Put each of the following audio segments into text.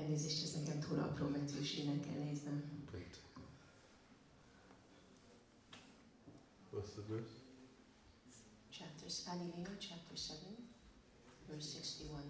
Elnézést, ez nekem túl apró betűs, innen kell néznem. Right. What's the verse? Pali Lila, chapter 7, verse 61.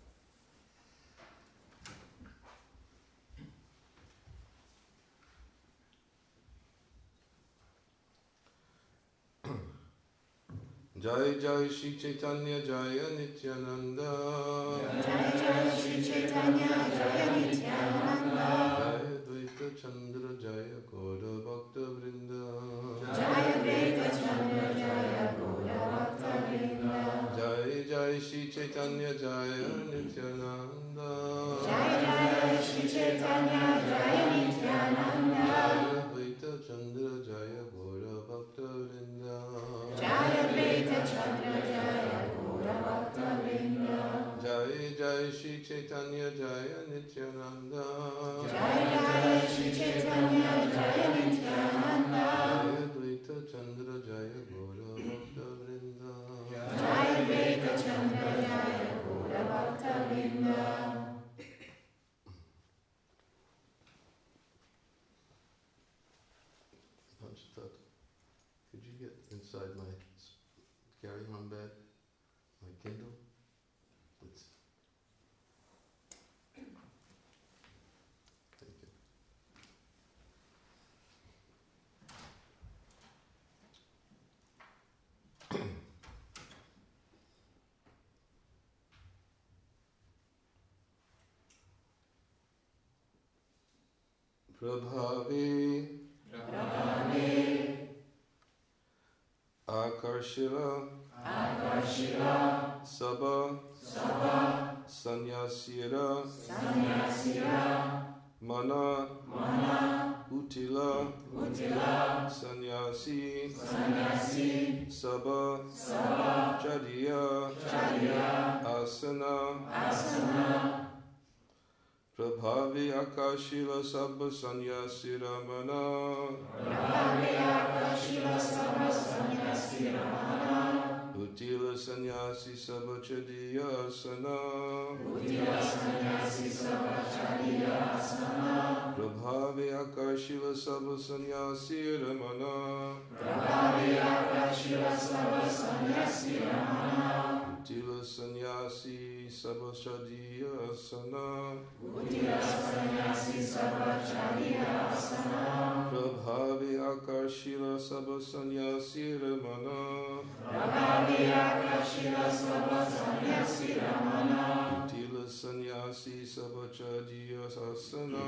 Jai Jai Shri Chaitanya Jaya Nityananda. Jai Jai Shri Chaitanya Jaya Nityananda. Jaya Dvaita Chandra Jaya Gaura Bhakta Vrinda. Jaya Dvaita Chandra Jaya Gaura Bhakta Vrinda. Jai Jai Shri Chaitanya Jaya Nityananda. Jai Jai Shri Chaitanya Jaya Nityananda. Jaya Dvaita Chandra Jaya Gaura Bhakta Vrinda. Jaya Dvaita Chandra Jaya Gaura Bhakta Vrinda. Jai Jai Shri Chaitanya Jaya Nityananda. Jai Jai Shri Chaitanya Jaya Nityananda. Jaya Dvaita Chandra Jaya Gaura Bhakta Vrinda. Jaya Dvaita Chandra Jaya Gaura Bhakta Vrinda. Panchatat, could you get inside my carry-on bag, my Kindle? Let's. Thank you. Prabhavi Akarshila Sabha Sanyasira Mana Utila Sanyasi Sabha Chadiya Asana Prabhavi Akashila Sabha Sanyasi Ramana Utila Sanyasi Sabha Chadiya Asana Prabhavi Akashila Sabha Sanyasi Ramana Utila Sanyasi Sabha Chadiya Asana Prabhavi Akashila Sabha Sanyasi Ramana Utila Sanyasi Sabha Chadiya Asana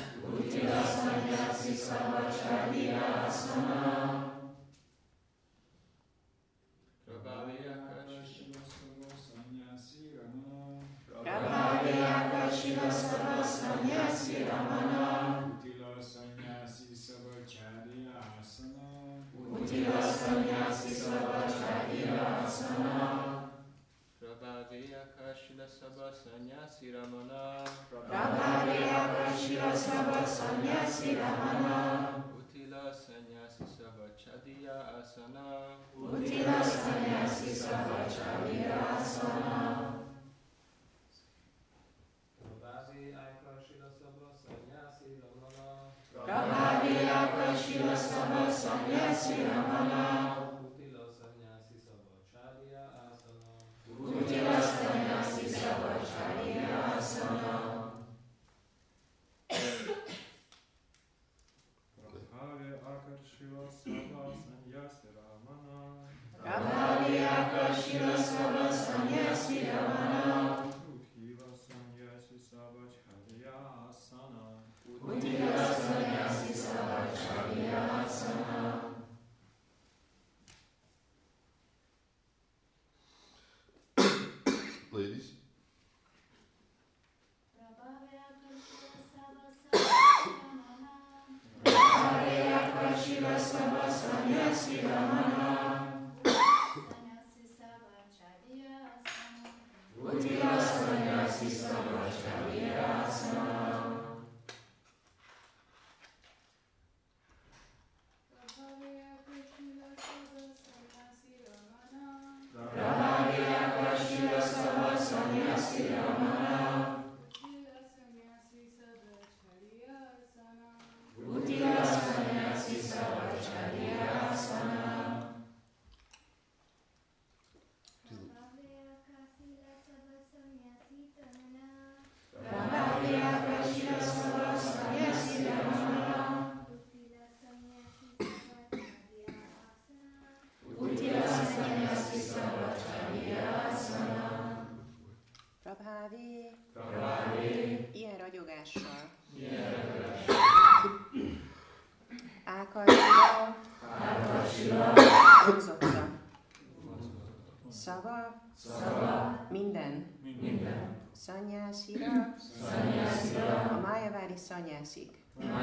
Ladies. Prabhávé, ilyen ragyogással. Ákarsila, húzotta. Szava, minden. Szanyászira, a májavári szanyászik.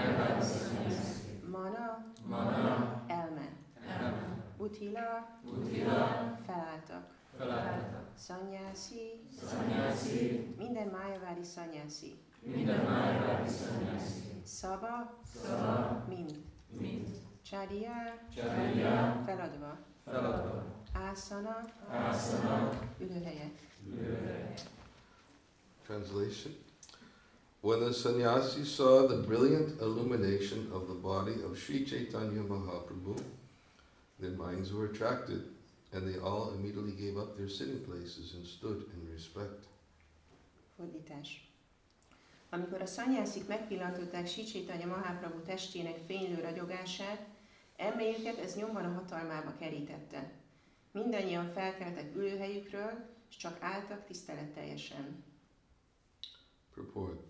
Mana, elme. Utila, felálltak. Szanyászi, minden májavári szanyászi. Szaba, mind. Csádiá, feladva. Ászana, ülőhelyek. Translation. When the sannyasis saw the brilliant illumination of the body of Sri Chaitanya Mahaprabhu, their minds were attracted, and they all immediately gave up their sitting places and stood in respect. Fordítás. Amikor a szanyászik megpillantották Sri Chaitanya Mahaprabhu testének fénylő ragyogását, elméjüket ez nyomban a hatalmába kerítette. Mindannyian felkeltek ülőhelyükről, és csak álltak tiszteletteljesen. Purport.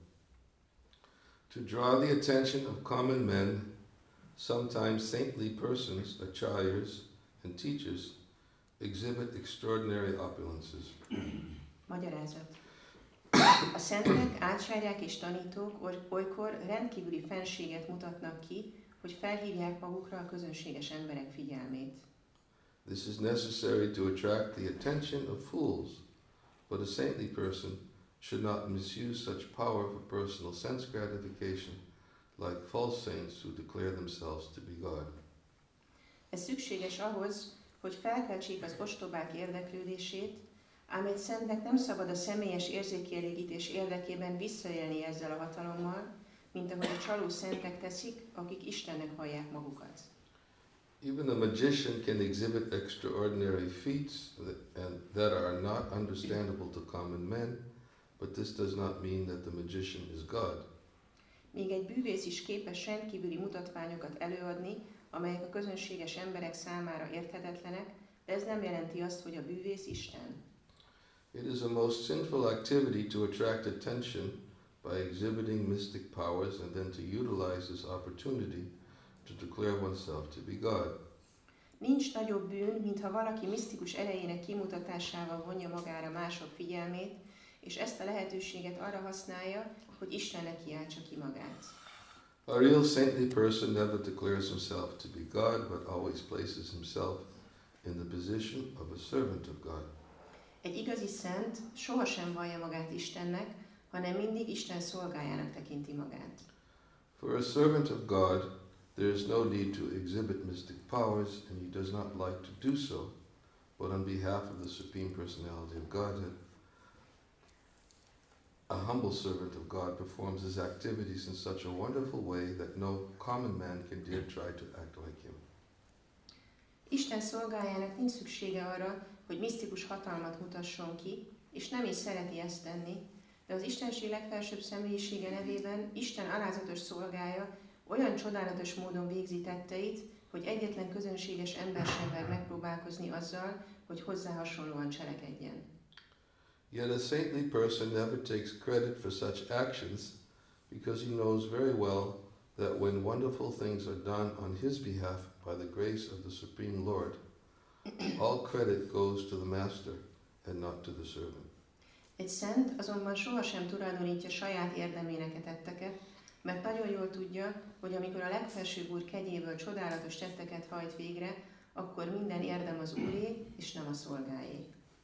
To draw the attention of common men, sometimes saintly persons, acharyas, and teachers exhibit extraordinary opulences. Magyarázat. A szentek, ácsárják és tanítók olykor rendkívüli fenséget mutatnak ki, hogy felhívják magukra a közönséges emberek figyelmét. This is necessary to attract the attention of fools, but a saintly person should not misuse such power for personal sense gratification, like false saints who declare themselves to be God. Ez szükséges ahhoz, hogy felkeltsék az ostobák érdeklődését, ám egy szentnek nem szabad a személyes érzékkielégítés érdekében visszaélni ezzel a hatalommal, mint ahogy a csaló szentek teszik, akik Istennek hallják magukat. Even a magician can exhibit extraordinary feats that are not understandable to common men, but this does not mean that the magician is God. Még egy bűvész is képes rendkívüli mutatványokat előadni, amelyek a közönséges emberek számára érthetetlenek, de ez nem jelenti azt, hogy a bűvész Isten. It is a most sinful activity to attract attention by exhibiting mystic powers and then to utilize this opportunity to declare oneself to be God. Nincs nagyobb bűn, mintha valaki misztikus erejének kimutatásával vonja magára mások figyelmét, és ezt a lehetőséget arra használja, hogy Istennek kiáltsa ki magát. A real saintly person never declares himself to be God, but always places himself in the position of a servant of God. Egy igazi szent sohasem vallja magát Istennek, hanem mindig Isten szolgájának tekinti magát. For a servant of God, there is no need to exhibit mystic powers, and he does not like to do so, but on behalf of the Supreme Personality of Godhead, a humble servant of God performs his activities in such a wonderful way that no common man can dare try to act like him. Isten szolgájának nincs szüksége arra, hogy misztikus hatalmat mutasson ki, és nem is szereti ezt tenni, de az Istenség legfelsőbb személyisége nevében Isten alázatos szolgája olyan csodálatos módon végzi tetteit, hogy egyetlen közönséges ember sem mer megpróbálkozni azzal, hogy hozzá hasonlóan cselekedjen. Yet a saintly person never takes credit for such actions because he knows very well that when wonderful things are done on his behalf by the grace of the Supreme Lord, all credit goes to the master and not to the servant. Egy szent azonban sohasem tulajdonítja saját érdemének a tetteket, mert nagyon jól tudja, hogy amikor a legfelsőbb úr kegyéből csodálatos tetteket hajt végre, akkor minden érdem az úré, és nem a szolgáé.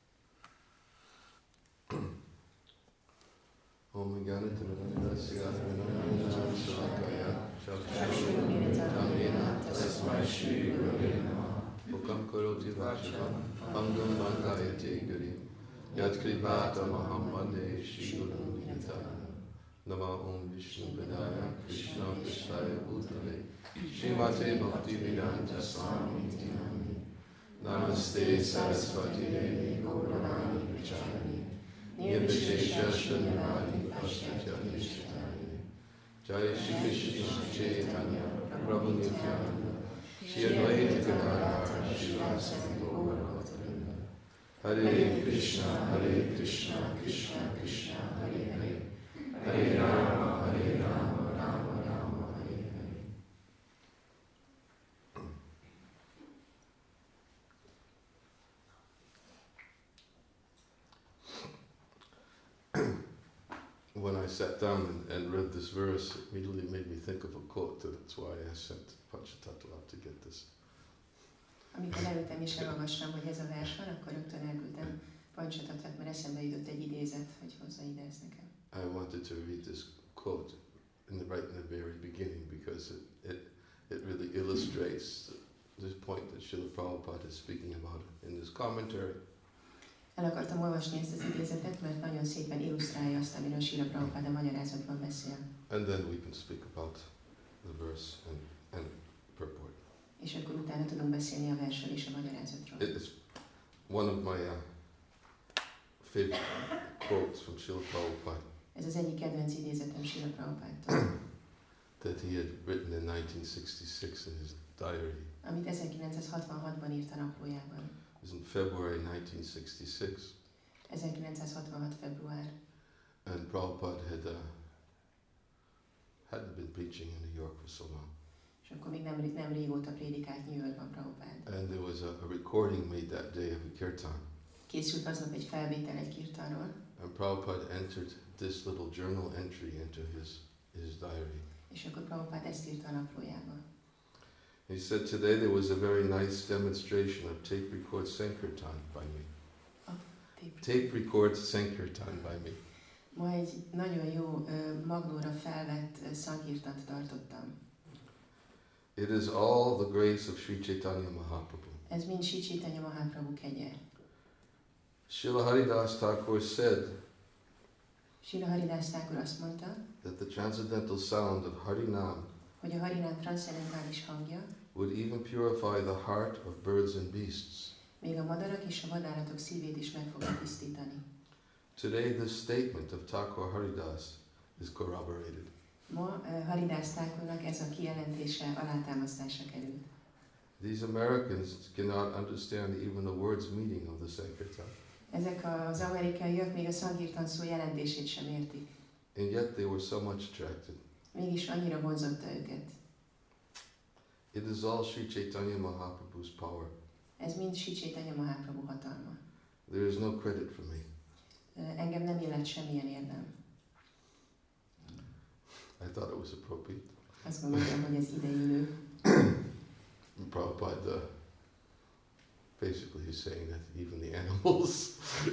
Om Gyanatanadanasya Vinamina Shakaya Chakshurmina Tasmai Shri Gurave Namaha Pukam Karoti Vachakam Angam Mangayate Gurim Yat Kripata Maham Vande Shri Guru Vinatana Nama Om Vishnu Padaya Krishna Krishnaya Bhutale Srimate Bhakti Vedanta Swami Tinami Namaste Saraswati Devi Gauravani Pracharani Nirvishesha Shunyavadi Pashtyanishtani Jai Shri Krishna Chaitanya Prabhu Nityananda Shri Advaita Gadadhara Shri Vasant Gaura Bhattacharya Hare Krishna, Krishna Krishna, Hare Hare, Hare Rama, Rama Rama, Hare Hare. When I sat down and read this verse, it immediately made me think of a quote. That's why I sent Panchatattva to get this. Amikor leültem és elolvastam, hogy ez a vers van, akkor rögtön elküldtem Panchatattvat, mert eszembe jutott egy idézet, hogy hozza ide ezt nekem. I wanted to read this quote right in the very beginning because it really illustrates this point that Srila Prabhupada is speaking about in this commentary. El akartam olvasni ezt az idézetet, mert nagyon szépen illusztrálja azt, amiről Srila Prabhupada magyarázatban beszél. And then we can speak about the verse and purport. És akkor utána tudunk beszélni a versről és a magyarázatról. It's one of my favorite quotes from Srila Prabhupada. Ez az egyik kedvenc idézetem Srila Prabhupádtól. That he had written in 1966 in his diary. Amit 1966-ban írt a naplójában. It was in February 1966. 1966. február. And Prabhupada hadn't been preaching in New York for so long. És akkor még nem régóta prédikált New Yorkban Prabhupád. And there was a recording made that day of a kirtan. Készült aznap egy felvétel egy kirtanról. And Prabhupada entered this little journal entry into his diary. És akkor Prabhupád ezt írta a naplójába. He said, today there was a very nice demonstration of tape record Sankirtan by me. Tape record Sankirtan by me. Ma egy nagyon jó magnóra felvett szankirtant tartottam. It is all the grace of Sri Chaitanya Mahaprabhu. Ez mind Sri Chaitanya Mahaprabhu kegye. Srila Haridas Thakur said Srila Haridas Thakur azt mondta, that the transcendental sound of Harinam hogy a Harinám transzcendentális hangja would even purify the heart of birds and beasts. még a madarak és a vadállatok szívét is meg fogja tisztítani. Today this statement of Thakur Haridas is corroborated. Ma Haridas Thakurnak ez a kijelentése alátámasztásra került. These Americans cannot understand even the words meaning of the Sankirtan. Ezek az amerikaiak még a szankirtan szó jelentését sem értik. And yet they were so much attracted. Mégis annyira vonzotta őket. It is all Sri Chaitanya Mahaprabhu's power. Ez mind Sri Chaitanya Mahaprabhu hatalma. There is no credit for me. Engem nem illet semmilyen érdem. I thought it was appropriate. Azt gondoltam, hogy ez ideillő. Prabhupada basically he's saying that even the animals,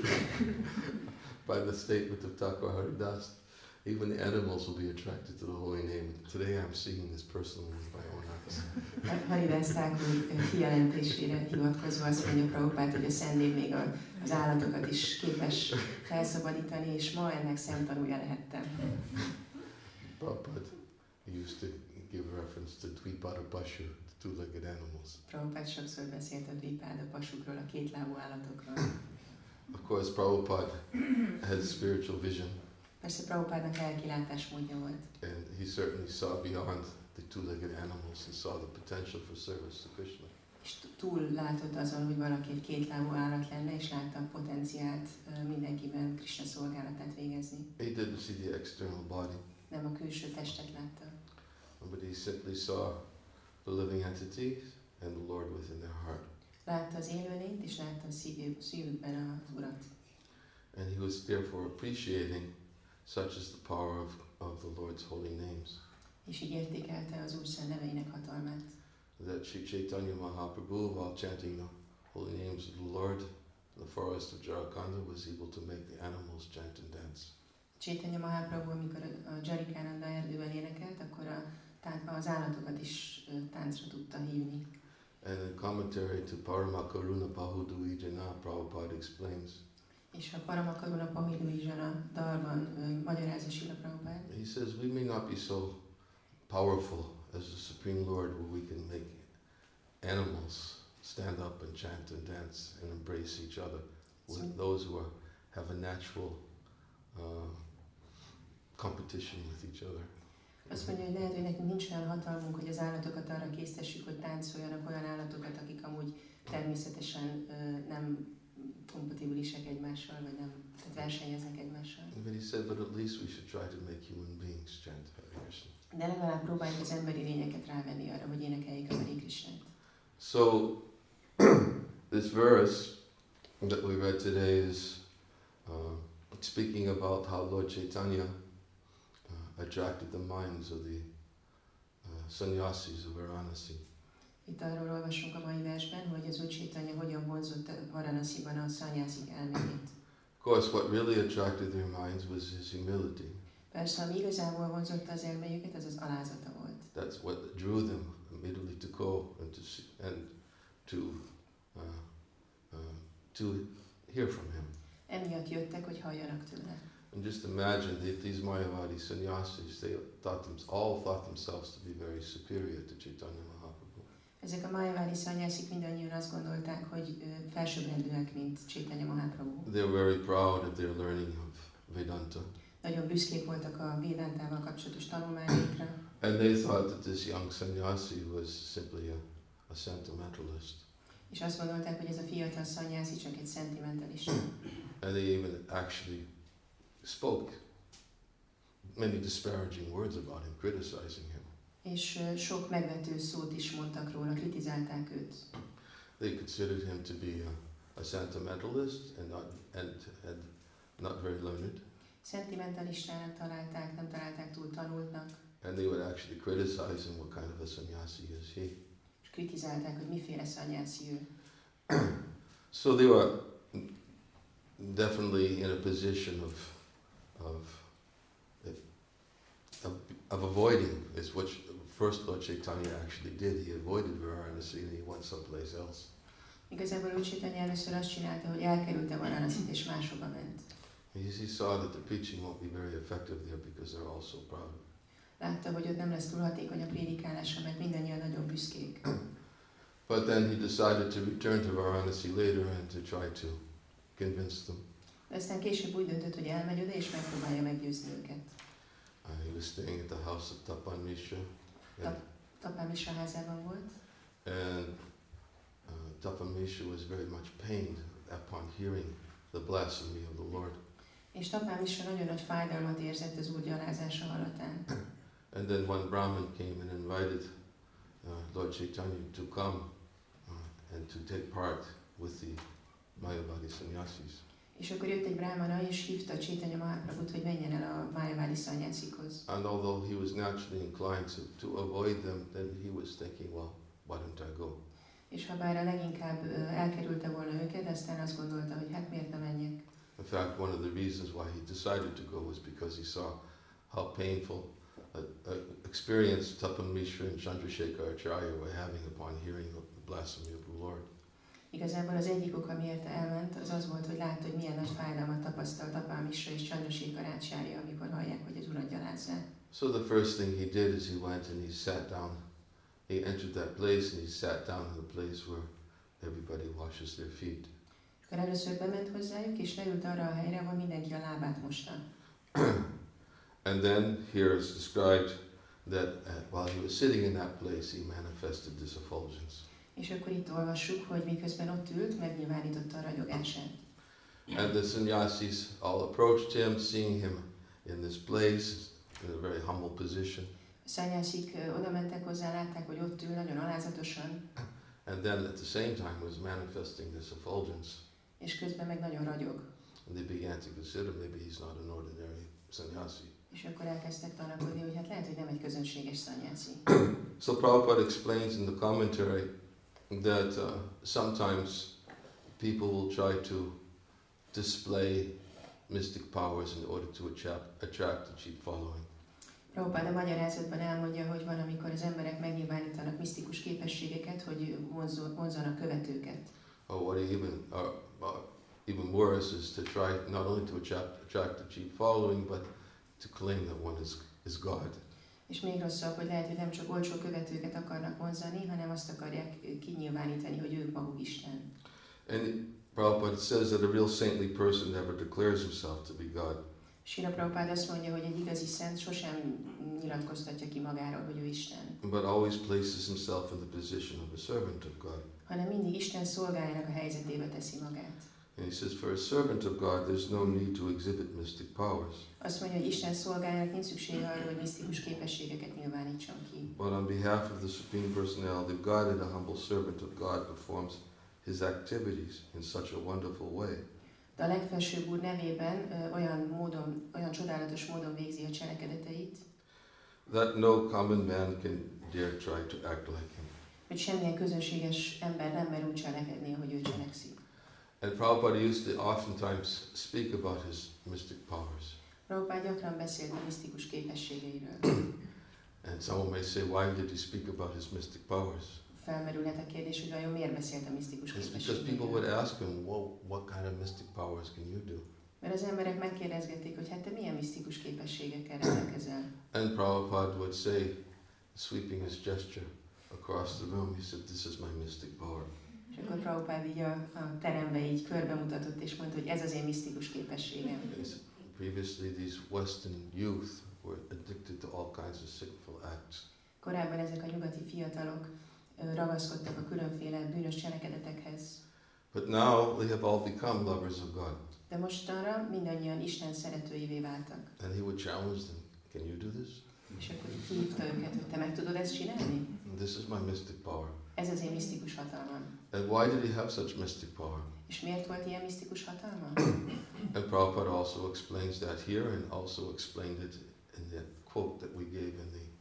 by the statement of Thakur Haridas, even the animals will be attracted to the holy name. Today I'm seeing this personally with my own eyes. Haridas Thakur kijelentésére hivatkozva azt mondja Prabhupád, hogy a Szentnév még az állatokat is képes felszabadítani, és ma ennek szemtanúja lehettem. Prabhupada used to give reference to Dvipada Pashu, the two-legged animals. Prabhupád sokszor beszélt a Dvipada pasukról, a kétlábú állatokról. Of course, Prabhupada had a spiritual vision. Persze Prabhupádnak lelkilátásmódja volt. And he certainly saw beyond the two-legged animals. He saw the potential for service to Krishna. És túl látott azon, hogy valaki egy kétlábú állat lenne, és látta a potenciált mindenkiben Krishna szolgálatát végezni. He didn't see the external body, Nem a külső testet látta, but he simply saw the living entities and the Lord within their heart. látta az élőlényt, és látta a szívükben az Urat. And he was therefore appreciating such is the power of the Lord's holy names. És így értékelte az Úr szent neveinek hatalmát. That Sri Chaitanya Mahaprabhu, while chanting the holy names of the Lord in the forest of Jharkhand, was able to make the animals chant and dance. Chaitanya Mahaprabhu, amikor a Jarikananda erdőben énekelt, akkor az állatokat is táncra tudta hívni. And in commentary to Parama Karuna Bahudui Jana, Prabhupada explains. És a Parama Karuna Bahudui Jana dalban magyarázza Srila Prabhupád. He says we may not be so powerful as the Supreme Lord where we can make animals stand up and chant and dance and embrace each other with those who have a natural competition with each other. Azt mondja, hogy lehet, hogy nekünk nincs olyan hatalmunk, hogy az állatokat arra késztessük, hogy táncoljanak, olyan állatokat, akik amúgy természetesen nem kompatibilisek egymással, vagy nem, tehát versenyeznek egymással. But he said, but at least we should try to make human beings chant Hare Krishna. De legalább próbáljuk az emberi lényeket rávenni arra, hogy énekeljék a Hare Krishnát. So, this verse that we read today is speaking about how Lord Chaitanya attracted the minds of the sannyasis of Varanasi. Itt arról olvasunk a mai versben, hogy az Úr Chaitanya hogyan vonzott Varanasiban a szanyászik elméjét. Of course, what really attracted their minds was his humility. Persze, ami igazából vonzotta az elméjüket, az az alázata volt. That's what drew them immediately to go and to hear from him. Emiatt jöttek, hogy halljanak tőle. And just imagine that these Mayavadi sannyasis, they all thought themselves to be very superior to Chaitanya Mahaprabhu. Ezek a Mayavadi szanyászik mindannyian azt gondolták, hogy felsőbbrendűek, mint Chaitanya Mahaprabhu. They were very proud of their learning of Vedanta. Nagyon büszkék voltak a Védántával kapcsolatos tanulmányaikra. And they thought that this young sannyasi was simply a sentimentalist. És azt gondolták, hogy ez a fiatal szanyászi csak egy szentimentalista. And they even actually spoke many disparaging words about him, criticizing him. És sok megvető szót is mondtak róla, kritizálták őt. They considered him to be a sentimentalist and not very learned. Szentimentalistának találták, nem találták túl tanultnak. And they would actually criticize him, what kind of a sannyasi is he. És kritizálták, hogy miféle szanyászi ő. So they were definitely in a position of avoiding is what first Lord Chaitanya actually did. He avoided Varanasi and he went someplace else. Igazából Úr Chaitanya először azt csinálta, hogy elkerülte Varanasit és máshova ment. He saw that the preaching won't be very effective there because they're all so proud. Látta, hogy ott nem lesz túl hatékony a prédikálása, mert mindannyian nagyon büszkék. But then he decided to return to Varanasi later and to try to convince them. De aztán később úgy döntött, hogy elmegy oda és megpróbálja meggyőzni őket. He was staying at the house of Tapan Mishra. Tapan Mishra házában volt. And Tapan Mishra was very much pained upon hearing the blasphemy of the Lord. És Tapan Mishra nagyon nagy fájdalmat érzett az Úr gyalázása hallatán. And then one Brahmin came and invited Lord Chaitanya to come and to take part with the Mayavadi sannyasis. És akkor jött egy brahmana és hívta Chaitanya Mahaprabhut, hogy menjen el a Mayavadi szanyászikhoz. And although he was naturally inclined to avoid them, then he was thinking, well, why don't I go? És ha bár a leginkább elkerülte volna őket, aztán azt gondolta, hogy hát miért nem menjek. In fact, one of the reasons why he decided to go was because he saw how painful experience Tapan Mishra and Chandrasekhar Acharya were having upon hearing the blasphemy of the Lord. Igazából az egyik ok, amiért elment, az az volt, hogy látta, hogy milyen nagy fájdalmat tapasztalt Tapan Mishra és Chandrasekhar Acharya, amikor hallják, hogy az Urat gyalázzák. So the first thing he did is he went and he sat down. He entered that place and he sat down in the place where everybody washes their feet. Akkor először bement hozzájuk, és leült arra a helyre, ahol mindenki a lábát mosta. And then here is described that while he was sitting in that place, he manifested this effulgence. És akkor itt olvassuk, hogy miközben ott ült, megnyilvánította a ragyogását. And the sannyasis all approached him, seeing him in this place, in a very humble position. A szanyászik oda mentek hozzá, látták, hogy ott ül nagyon alázatosan. And then at the same time was manifesting this effulgence. És közben meg nagyon ragyog. And they began to consider maybe he's not an ordinary sannyasi. És akkor elkezdtek tanakodni, hogy hát lehet, hogy nem egy közönséges szanyászi. So Prabhupada explains in the commentary that sometimes people will try to display mystic powers in order to attract a cheap following. Prabhupada a magyarázatban elmondja, hogy van, amikor az emberek megnyilvánítanak misztikus képességeket, hogy vonzanak követőket. Or what even worse is to try not only to attract a cheap following, but to claim that one is God. És még rosszabb, hogy lehet, hogy nem csak olcsó követőket akarnak vonzani, hanem azt akarják kinyilvánítani, hogy ők maguk Isten. And Prabhupada says that a real saintly person never declares himself to be God. Srila Prabhupada azt mondja, hogy egy igazi szent sosem nyilatkoztatja ki magáról, hogy ő Isten. But always places himself in the position of a servant of God. Hanem mindig Isten szolgájának a helyzetébe teszi magát. And he says, for a servant of God, there's no need to exhibit mystic powers. Azt mondja, hogy Isten szolgájának nincs szüksége arra, hogy misztikus képességeket nyilvánítson ki. But on behalf of the Supreme Personality of Godhead, a humble servant of God performs his activities in such a wonderful way. De a legfelsőbb úr nevében olyan csodálatos módon végzi a cselekedeteit, that no common man can dare try to act like him. hogy semmilyen közönséges ember nem mer úgy cselekedni, ahogy ő cselekszik. And Prabhupada used to oftentimes speak about his mystic powers. Prabhupád gyakran beszélt a misztikus képességeiről. And someone may say, why did he speak about his mystic powers? Felmerülhet a kérdés, hogy vajon miért beszélt a misztikus It's because people képességeiről. would ask him, well, what kind of mystic powers can you do? Mert az emberek megkérdezgették, hogy hát te milyen misztikus képességekkel rendelkezel. And Prabhupada would say, sweeping his gesture across the room, he said, this is my mystic power. És akkor Prabhupád így a terembe így körbemutatott, és mondta, hogy ez az én misztikus képességem. Previously, these Western youth were addicted to all kinds of sinful acts. Korábban ezek a nyugati fiatalok ragaszkodtak a különféle bűnös cselekedetekhez. But now they have all become lovers of God. De mostanra mindannyian Isten szeretőivé váltak. And he would challenge them, can you do this? És akkor hívta őket, hogy te meg tudod ezt csinálni? This is my mystic power. Ez az én misztikus hatalmam. And why did he have such mystic power? És miért volt ilyen misztikus hatalma? And Prabhupada also explains that here and also explained it in the quote that we gave in the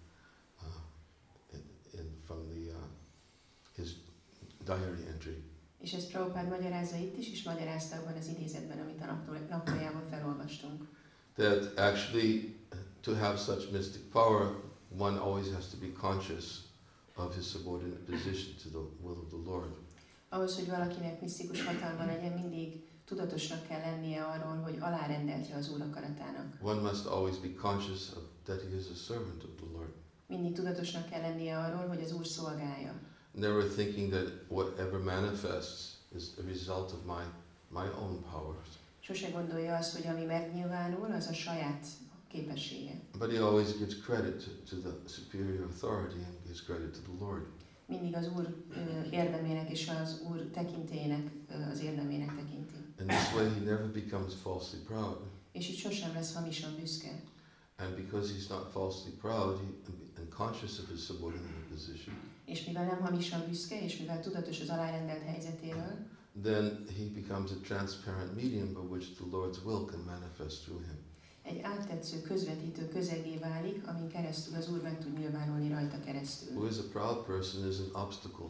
his diary entry. És ezt Prabhupád magyarázza itt is, és magyarázta abban az idézetben, amit a naplójában felolvastunk. That actually to have such mystic power, one always has to be conscious of his subordinate position to the will of the Lord. Ahhoz, hogy valakinek misztikus hatalma legyen, mindig tudatosnak kell lennie arról, hogy alárendeltje az Úr akaratának. One must always be conscious of that he is a servant of the Lord. Mindig tudatosnak kell lennie arról, hogy az Úr szolgálja. Never thinking that whatever manifests is a result of my own powers. Sose gondolja azt, hogy ami megnyilvánul, az a saját képessége. But he always gives credit to the superior authority and gives credit to the Lord. Mindig az Úr érdemének és az Úr tekintélyének az érdemének tekinti. In this way he never becomes falsely proud. És így sosem lesz hamisan büszke. And because he's not falsely proud and conscious of his subordinate position, És mivel nem hamisan büszke, és mivel tudatos az alárendelt helyzetéről, then he becomes a transparent medium by which the Lord's will can manifest through him. egy áttetsző, közvetítő közegé válik, amin keresztül az Úr meg tud nyilvánulni rajta keresztül. Who is a proud person is an obstacle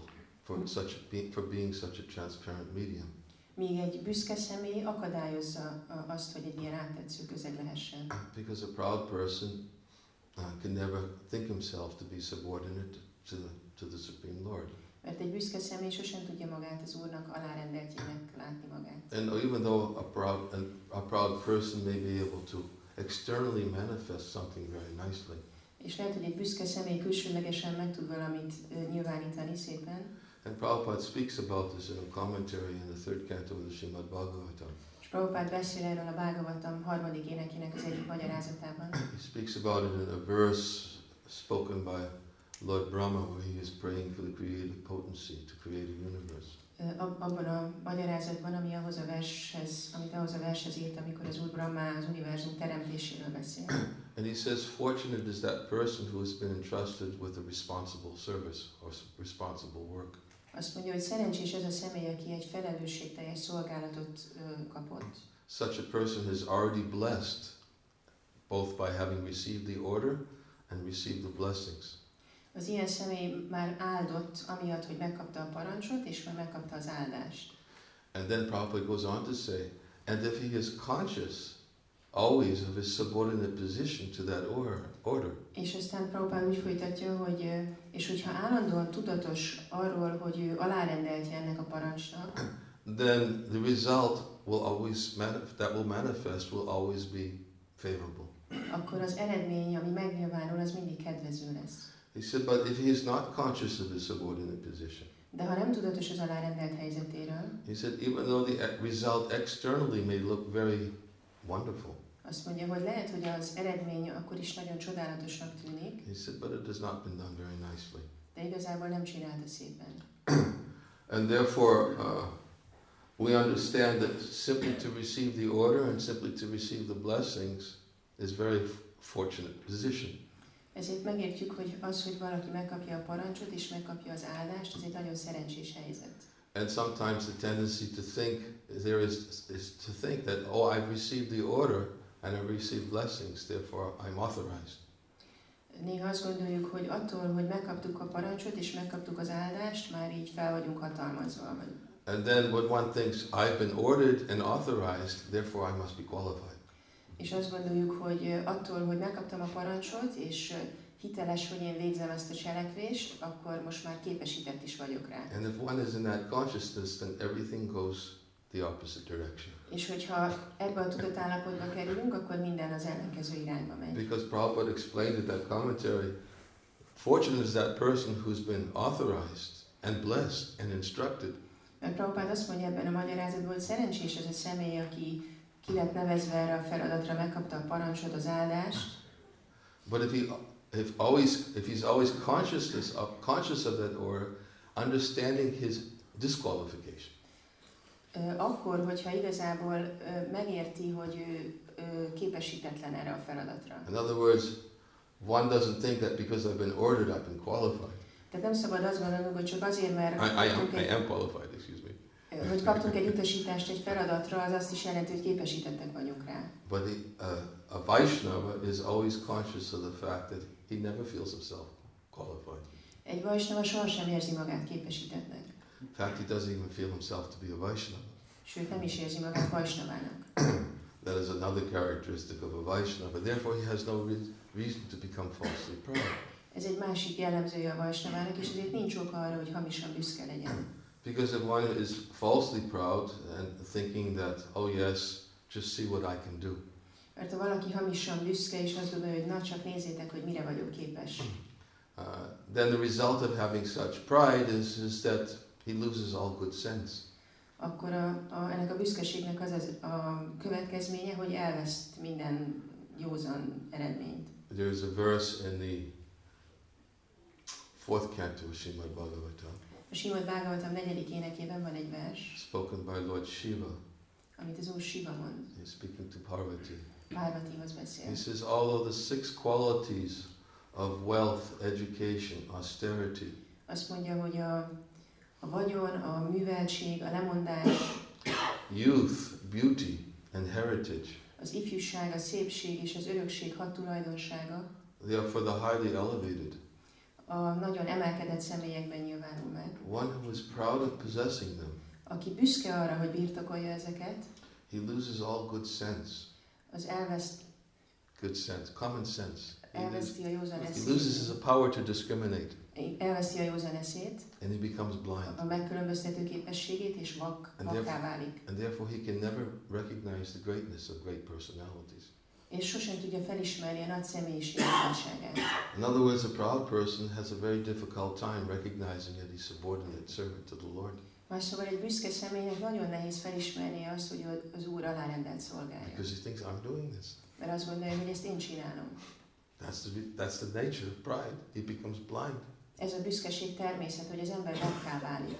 for being such a transparent medium. Míg egy büszke személy akadályozza azt, hogy egy ilyen áttetsző közeg lehessen. Because a proud person can never think himself to be subordinate to the Supreme Lord. Mert egy büszke személy sosem tudja magát az Úrnak alárendeltjének látni magát. And even though a proud person may be able to externally manifest something very nicely, És lehet, hogy egy büszke személy külsőlegesen meg tud valamit nyilvánítani szépen. and Prabhupada speaks about this in a commentary in the third canto of the Srimad Bhagavatam. És Prabhupád beszél erről a Bhagavatam 3. énekének az egyik magyarázatában. He speaks about it in a verse spoken by Lord Brahma, where he is praying for the creative potency to create a universe. Abban a magyarázatban, amit ahhoz a vershez írt, amikor az Úr Brahma az univerzum teremtéséről beszél. And he says, fortunate is that person who has been entrusted with a responsible service or responsible work. Azt mondja, hogy szerencsés ez a személy, aki egy felelősségteljes szolgálatot kapott. Such a person is already blessed, both by having received the order and received the blessings. Az ilyen személy már áldott, amiatt, hogy megkapta a parancsot, és már megkapta az áldást. And then Prabhupada goes on to say, and if he is conscious always of his subordinate position to that order, És aztán Prabhupád úgy folytatja, hogy és hogyha állandóan tudatos arról, hogy ő alárendeltje ennek a parancsnak, then the result will always manifest will always be favorable. akkor az eredmény, ami megnyilvánul, az mindig kedvező lesz. He said, but if he is not conscious of his subordinate position, De ha nem tudatos az alárendelt helyzetéről, he said, even though the result externally may look very wonderful, azt mondja, hogy lehet, hogy az eredmény akkor is nagyon csodálatosnak tűnik, he said, but it has not been done very nicely. de igazából nem csinálta szépen. And therefore, we understand that simply to receive the order and simply to receive the blessings is very fortunate position. Ezért megértjük, hogy az, hogy valaki megkapja a parancsot és megkapja az áldást, ez egy nagyon szerencsés helyzet. And sometimes the tendency to think is to think that, oh, I've received the order and I've received blessings, therefore I'm authorized. Néha azt gondoljuk, hogy attól, hogy megkaptuk a parancsot és megkaptuk az áldást, már így fel vagyunk hatalmazva. And then when one thinks, I've been ordered and authorized, therefore I must be qualified. És azt gondoljuk, hogy attól, hogy megkaptam a parancsot, és hiteles, hogy én végzem ezt a cselekvést, akkor most már képesített is vagyok rá. And if one is in that consciousness, then everything goes the opposite direction. És hogyha ebbe a tudatállapotba kerülünk, akkor minden az ellenkező irányba megy. Because Prabhupada explained in that commentary, fortunate is that person who's been authorized and blessed and instructed. Mert Prabhupád azt mondja ebben a magyarázatban, hogy szerencsés az a személy, aki ki lett nevezve erre a feladatra, megkapta a parancsot, az áldást. But if he's always conscious of that order, understanding his disqualification. Akkor, hogyha igazából megérti, hogy ő képesítetlen erre a feladatra. In other words, one doesn't think that because I've been ordered, I've been qualified. Tehát nem szabad azt gondolnunk, hogy csak azért, mert I am qualified, excuse me. Hogy kaptunk egy utasítást egy feladatra, az azt is jelenti, hogy képesítettek vagyunk rá. But a Vaishnava is always conscious of the fact that he never feels himself qualified. Egy Vaishnava sohasem érzi magát képesítettnek. In fact, he doesn't even feel himself to be a Vaishnava. Sőt, nem is érzi magát Vaishnavának. That is another characteristic of a Vaishnava. Therefore, he has no reason to become falsely proud. Ez egy másik jellemzője a Vaishnavának, és ezért nincs oka arra, hogy hamisan büszke legyen. Because if one is falsely proud and thinking that, oh yes, just see what I can do. Mert ha valaki hamisan büszke, és azt gondolja, hogy na csak nézzétek, hogy mire vagyok képes. Then the result of having such pride is that he loses all good sense. Akkor ennek a büszkeségnek az a következménye, hogy elveszt minden józan eredményt. There's a verse in the 4th canto of Srimad Bhagavatam. A Srimad Bhagavatam 4. énekében van egy vers, spoken by Lord Shiva. amit az Úr Shiva mond. He's speaking to Parvati. Parvatihoz beszél. He says, although the 6 qualities of wealth, education, austerity, azt mondja, hogy a vagyon, a műveltség, a lemondás, youth, beauty, and heritage, az ifjúság, a szépség és az örökség 6 tulajdonsága, they are for the highly elevated. a nagyon emelkedett személyekben nyilvánul meg. One who is proud of possessing them, Aki büszke arra, hogy birtokolja ezeket, he loses all good sense. az elveszt Good sense, common sense. elveszti a józan He eszét. loses his power to discriminate, Elveszti a józan eszét, and he becomes blind. a megkülönböztető képességét, és vakká válik. And therefore he can never recognize the greatness of great personalities. És sosem tudja felismerni a nagy személyiségek nagyságát. In other words, a proud person has a very difficult time recognizing that he's subordinate servant to the Lord. Más szóval egy büszke személynek nagyon nehéz felismerni azt, hogy az Úr alárendelt szolgálja. Because he thinks, I'm doing this. Mert azt gondolja, hogy ezt én csinálom. That's the nature of pride. He becomes blind. Ez a büszkeség természet, hogy az ember vakká válik.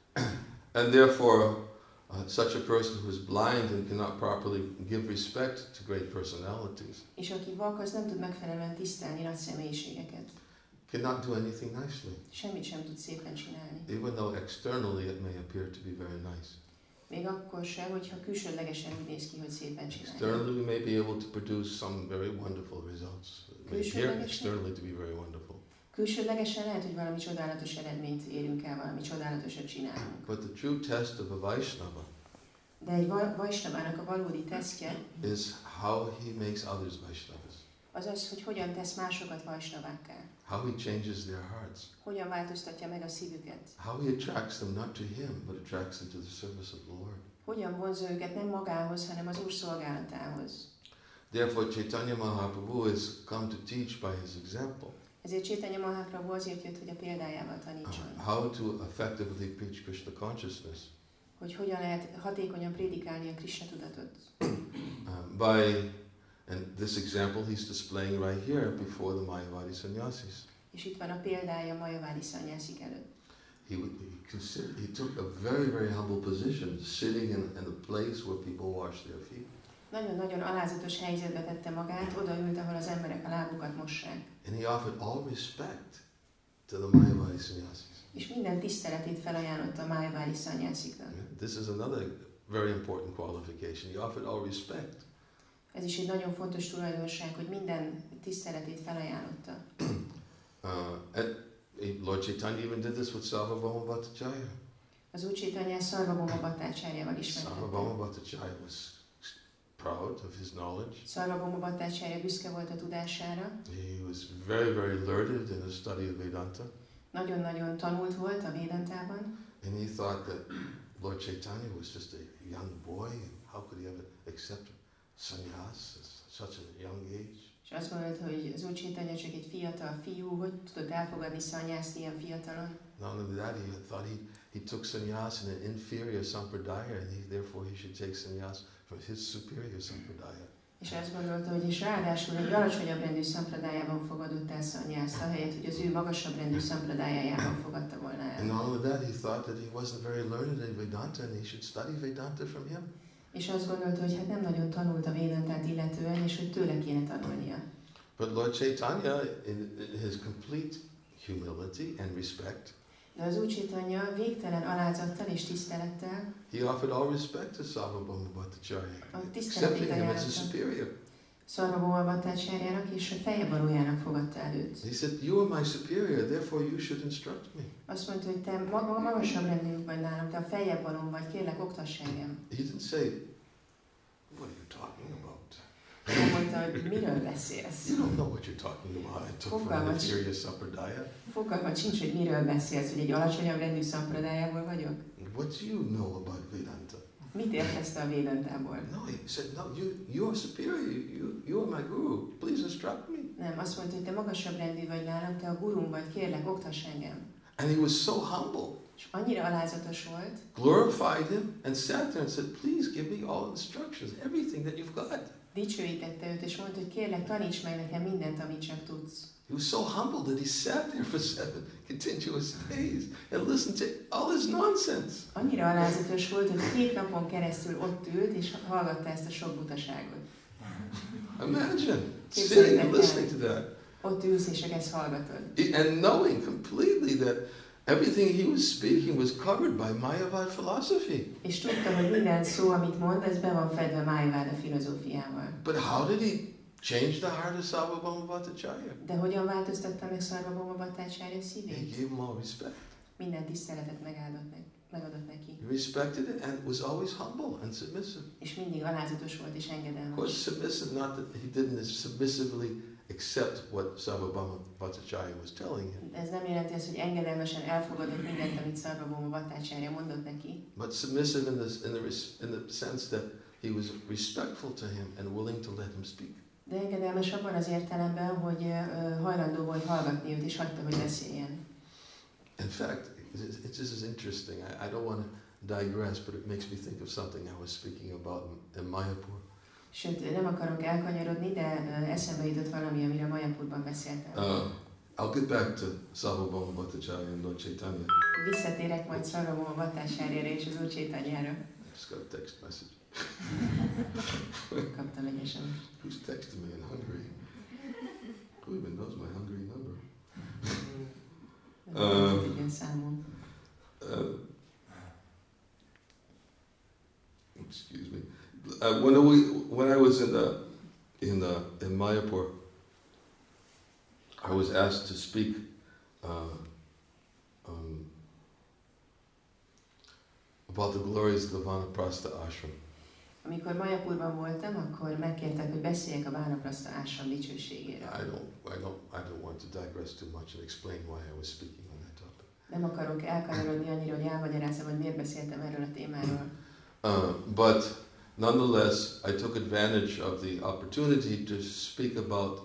And therefore, such a person who is blind and cannot properly give respect to great personalities És aki vak, az nem tud megfelelően tisztelni nagy személyiségeket. cannot do anything nicely, Semmit sem tud szépen csinálni. even though externally it may appear to be very nice. Még akkor sem, hogyha külsődlegesen úgy néz ki, hogy szépen csinálja. Externally, we may be able to produce some very wonderful results. It may appear externally to be very wonderful. Külsődlegesen lehet, hogy valami csodálatos eredményt érünk el, valami csodálatosat csinálunk. But the true test of a Vaishnava De egy Vaishnavának a valódi tesztje is how he makes others Vaishnavas, az az, hogy hogyan tesz másokat Vaishnavákká. how he changes their hearts, Hogyan változtatja meg a szívüket. how he attracts them not to him, but attracts them to the service of the Lord. Hogyan vonzza őket nem magához, hanem az Úr szolgálatához. Therefore, Chaitanya Mahaprabhu has come to teach by his example Ezért Chaitanya Mahaprabhu azért jött, hogy a példájával tanítson. how to effectively preach Krishna consciousness Hogy hogyan lehet hatékonyan prédikálni a Krishna tudatot. And this example he's displaying right here before the Mayavadi sannyasis. És itt van a példája Majavádi szannyászik előtt. he took a very, very humble position, sitting in a place where people wash their feet. Nagyon-nagyon alázatos helyzetbe tette magát, odaült, ahol az emberek a lábukat mossák. And he offered all respect to the Mayavadi sannyasis. És minden tiszteletét felajánlotta a Mayavadi szanyásziknak. This is another very important qualification. He offered all respect. Ez is egy nagyon fontos tulajdonság, hogy minden tiszteletét felajánlotta. Lord Chaitanya even did this with Sarvabhauma Bhattacharya. Az Úr Chaitanya Sarvabhauma Bhattacharjával ismertette. Sarvabhauma Bhattacharya was proud of his knowledge. Sarvabhauma Bhattacharya büszke volt a tudására. He was very, very learned in the study of Vedanta. Nagyon-nagyon tanult volt a Védantában. And he thought that Lord Chaitanya was just a young boy, and how could he ever accept sannyas at such a young age? És azt gondolta, hogy az Úr Chaitanya csak egy fiatal fiú, hogy tudott elfogadni szanyászt ilyen fiatalon. Not only that, he thought he took sannyas in an inferior sampradaya, and therefore he should take sannyas from his superior sampradaya. És azt gondolta, hogy és ráadásul egy alacsonyabb rendű szampradájában fogadott el szanyászt, ahelyett, hogy az ő magasabb rendű szampradájájában fogadta volna el. And not only that, he thought that he wasn't very learned in Vedanta, and he should study Vedanta from him. És azt gondolta, hogy hát nem nagyon tanult a Védantát illetően, és hogy tőle kéne tanulnia. But Lord Chaitanya, in his complete humility and respect, de az Úr Chaitanya végtelen alázattal és tisztelettel he offered all respect to Sarvabhauma Bhattacharya, a accepting tiszteletét him as a ajánlotta superior. Sarvabhauma Bhattacharjának és a fejebarójának fogadta el őt. He said, "You are my superior, therefore you should instruct me." Azt mondta, hogy te magasabb rendű vagy nálam, te a fejebarom vagy, kérlek, oktass engem. He didn't say, "What are you talking about? Nem mondta, hogy miről beszélsz. You don't know what you're talking about. I took from an inferior sampradaya." Fogalmat sincs, hogy miről beszélsz, hogy egy alacsonyabb rendű szampradájából vagyok. What do you know about Vedanta? Mit értesz te a Védantából? No, he said, "No, you are superior. You are my guru. Please instruct me." Nem, azt mondta, hogy te magasabb rendű vagy nálam, te a gurum vagy, kérlek, oktass engem. And he was so humble, És annyira alázatos volt, glorified him, and sat there and said, "Please give me all instructions, everything that you've got." dicsőítette őt, és mondta, hogy kérlek, taníts meg nekem mindent, amit csak tudsz. He was so humble that he sat there for 7 continuous days and listened to all his nonsense. Annyira alázatos volt, hogy 7 napon keresztül ott ült, és hallgatta ezt a sok butaságot. Imagine sitting and listening to that. Ott ülsz, és ezt hallgatod. And knowing completely that everything he was speaking was covered by Mayavad philosophy. És tudta, hogy minden szó, amit mond, ez be van fedve Mayavada filozófiával. But how did he change the heart of Sarvabhauma Bhattacharya? De hogyan változtatta meg Sarvabhauma Bhattacharya He szívét? gave him all respect. Minden tiszteletet megadott neki. He respected it and was always humble and submissive. És mindig alázatos volt és Of engedelmes. course, submissive, not that he didn't submissively accept what Sarvabhauma Bhattacharya was telling him, Ez nem jelenti azt, hogy engedelmesen elfogadott mindent, amit Sarvabhauma Bhattacharya mondott neki, but submissive in the sense that he was respectful to him and willing to let him speak. de engedelmes abban az értelemben, hogy hajlandó volt hallgatni őt, és hagyta, hogy beszéljen. In fact, this is interesting. I don't want to digress, but it makes me think of something I was speaking about in Mayapur. Sőt, nem akarok elkanyarodni, de eszembe jutott valami, amire Mayapurban beszéltem. I'll get back to Sarvabhauma Bhattacharya and Lord Chaitanya. Visszatérek majd Sarvabhauma Bhattacharjára és az Úr Chaitanyára. I just got a text message. Kaptam egy SMS. Who's texting me in Hungary? Who even knows my Hungary number? Excuse me. When I was in Mayapur, I was asked to speak about the glories of the Vanaprastha ashram. Amikor Mayapurban voltam, akkor megkértek, hogy beszéljek a Vanaprastha ashram dicsőségéről. I don't want to digress too much and explain why I was speaking on that topic. Nem akarok elkanyarodni annyira, hogy elmagyarázzam, hogy miért beszéltem erről a témáról. But nonetheless, I took advantage of the opportunity to speak about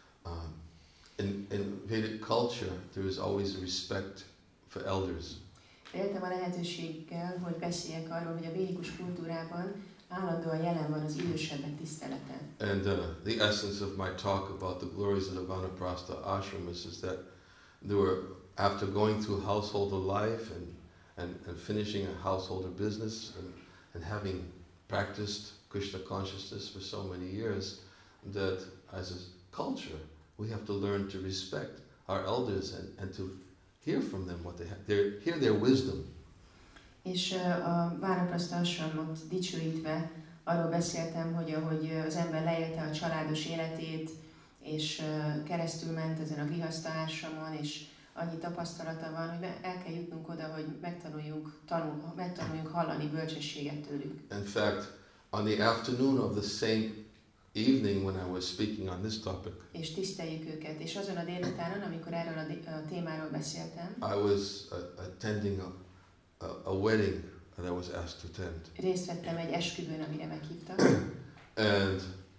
in Vedic culture, there is always a respect for elders. Éltem a lehetőséggel, hogy beszéljek arról, hogy a védikus kultúrában állandóan jelen van az idősebbek tisztelete. And the essence of my talk about the glories of the Vanaprastha ashram is that there were after going through householder life and finishing a householder business and having practiced Krishna consciousness for so many years, that as a culture we have to learn to respect our elders and to hear from them what they have, hear their wisdom. És a Vánapraszta ashramot dicsőítve arról beszéltem, hogy ahogy az ember leélte a családos életét, és keresztül ment ezen a grihaszta ashramon, és annyi tapasztalata van, hogy el kell jutnunk oda, hogy megtanuljunk hallani bölcsességet tőlük. In fact, on the afternoon of the same evening when I was speaking on this topic, És tiszteljük őket. És azon a délutánon, amikor erről a témáról beszéltem, I was attending a wedding that I was asked to attend. Részt vettem egy esküvőn, amire meghívtak. And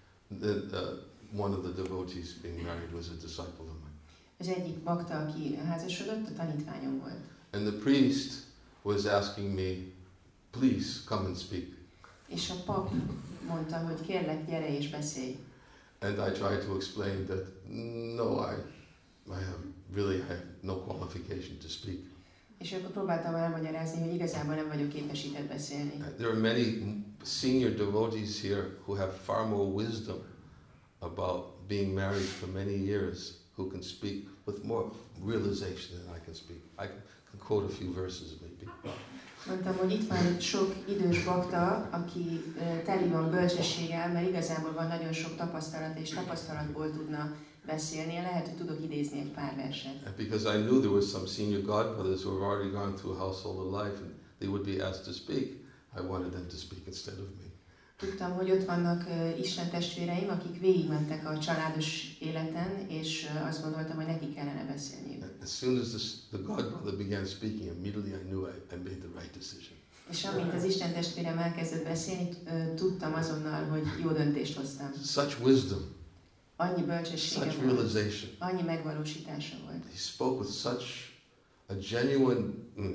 one of the devotees being married was a disciple of mine. Az egyik bakta, aki házasodott, a tanítványom volt. And the priest was asking me, please come and speak. És a pap mondta, hogy kérlek, gyere és beszélj. And I tried to explain that no, I have no qualification to speak. És akkor próbáltam elmagyarázni, hogy igazából nem vagyok képesített beszélni. There are many senior devotees here who have far more wisdom about being married for many years, who can speak with more realization than I can speak. I can quote a few verses maybe. Mondtam, hogy itt van sok idős bakta, aki teli van bölcsességgel, mert igazából van nagyon sok tapasztalat, és tapasztalatból tudna beszélni. Lehet, hogy tudok idézni egy pár verset. And because I knew there were some senior godbrothers who have already gone through a household life and they would be asked to speak, I wanted them to speak instead of me. Tudtam, hogy ott vannak Isten testvéreim, akik végigmentek a családos életen, és azt gondoltam, hogy neki kellene beszélniük. As soon as the godbrother began speaking, immediately I knew I made the right decision. És amint az Isten testvérem elkezdett beszélni, tudtam azonnal, hogy jó döntést hoztam. Such wisdom, Annyi bölcsessége such volt, realization. annyi megvalósítása volt. He spoke with such a genuine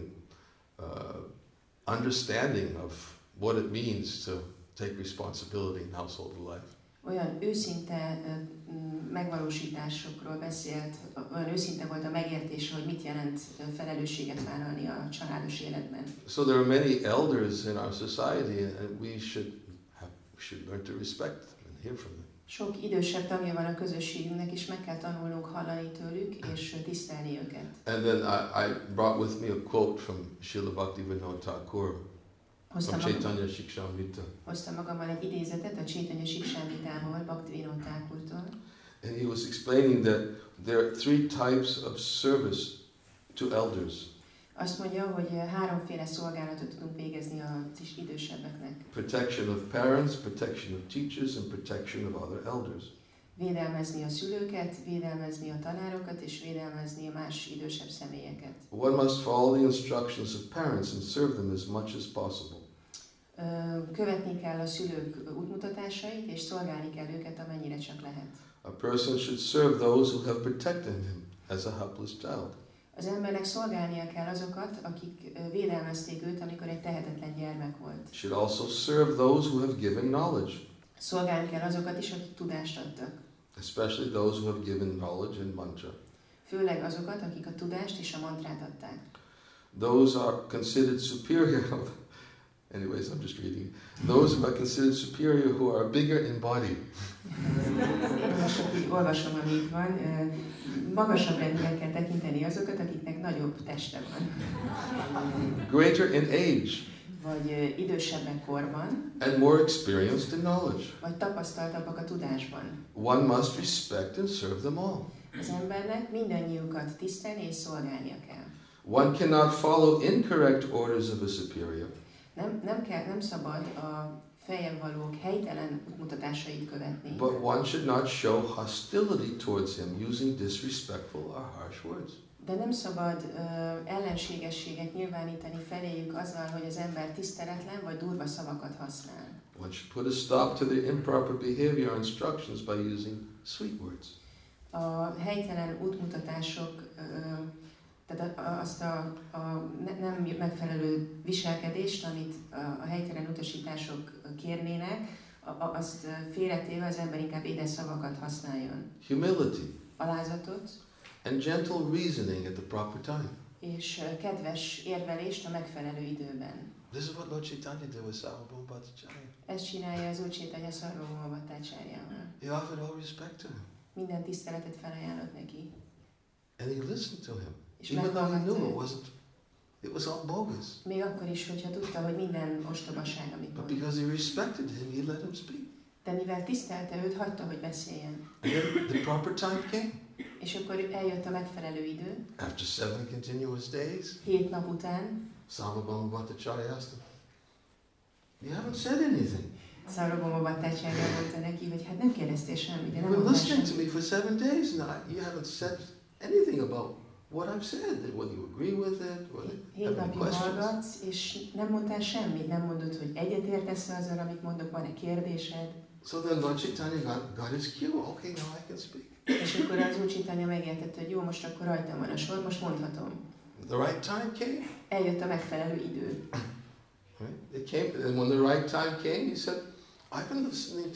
understanding of what it means to take responsibility in household life. Olyan őszinte megvalósításokról beszélt, olyan őszinte volt a megértése, hogy mit jelent felelősséget vállalni a családos életben. So there are many elders in our society, and we should learn to respect and hear from them. Sok idősebb tagja van a közösségünknek, és meg kell tanulnunk hallani tőlük, és tisztelni őket. And then I brought with me a quote from Srila Bhaktivinoda Thakur from Chaitanya Shikshamrita. Hoztam magammal egy idézetet a Chaitanya Shikshamritából, Bhaktivinoda Thakurtól. And he was explaining that there are three types of service to elders. Azt mondja, hogy háromféle szolgálatot tudunk végezni az idősebbeknek. Protection of parents, protection of teachers, and protection of other elders. Védelmezni a szülőket, védelmezni a tanárokat, és védelmezni a más idősebb személyeket. One must follow the instructions of parents and serve them as much as possible. Követni kell a szülők útmutatásait, és szolgálni kell őket, amennyire csak lehet. A person should serve those who have protected him as a helpless child. Az embernek szolgálnia kell azokat, akik védelmezték őt, amikor egy tehetetlen gyermek volt. Should also serve those who have given knowledge. Szolgálni kell azokat is, akik tudást adtak. Especially those who have given knowledge and mantra. Főleg azokat, akik a tudást és a mantrát adták. Those are considered superior. Anyways, I'm just reading. Those who are considered superior, who are bigger in body. Én most így olvasom, ami itt van. Magasabb rendűen kell tekinteni azokat, akiknek nagyobb teste van. Greater in age. Vagy idősebbek korban. And more experienced in knowledge. Vagy tapasztaltabbak a tudásban. One must respect and serve them all. Az embernek mindannyiukat tisztelni és szolgálnia kell. One cannot follow incorrect orders of a superior. Nem szabad a feljebb valók helytelen útmutatásait követni. But one should not show hostility towards him using disrespectful or harsh words. De nem szabad ellenségességet nyilvánítani feléjük azzal, hogy az ember tiszteletlen vagy durva szavakat használ. One should put a stop to the improper behavior instructions by using sweet words. A helytelen útmutatások, tehát azt a nem megfelelő viselkedést, amit a helytelen utasítások kérnének, azt félretéve az ember inkább édes szavakat használjon. Humility. Alázatot. and gentle reasoning at the proper time. És kedves érvelést a megfelelő időben. This is what Lord Chaitanya did with Sarvabhauma Bhattacharya. Ezt csinálja az Úr Chaitanya Sarvabhauma Bhattacharjával. He offered all respect to him. Minden tiszteletet felajánlott neki. And he listened to him. És Even though he meghallgatta knew őt. it was all bogus. Még akkor is, hogyha tudta, hogy minden ostobaság, amit But mond. because he respected him, he let him speak. De mivel tisztelte őt, hagyta, hogy beszéljen. And then the proper time came. És akkor eljött a megfelelő idő. After 7 continuous days, 7 nap után Sarvabhauma Bhattacharya asked him, "You haven't said anything. Sarvabhauma Bhattacharya mondta neki, hogy hát nem kérdeztél semmit, de You've nem been mondtál listening to semmit. me for 7 days and you haven't said anything about what I've said, whether you agree with it, whether you 7 have any napig questions." hallgatsz, és nem mondtál semmit, nem mondod, hogy egyetértesz azzal, amit mondok, van-e kérdésed. So then Lord Chaitanya got his cue. Okay, now I can speak. És akkor az Úr Chaitanya megértette, hogy jó, most akkor rajtam van a sor, most mondhatom. The right time came. Eljött a megfelelő idő. Right? It came, and when the right time came, he said, "I've been listening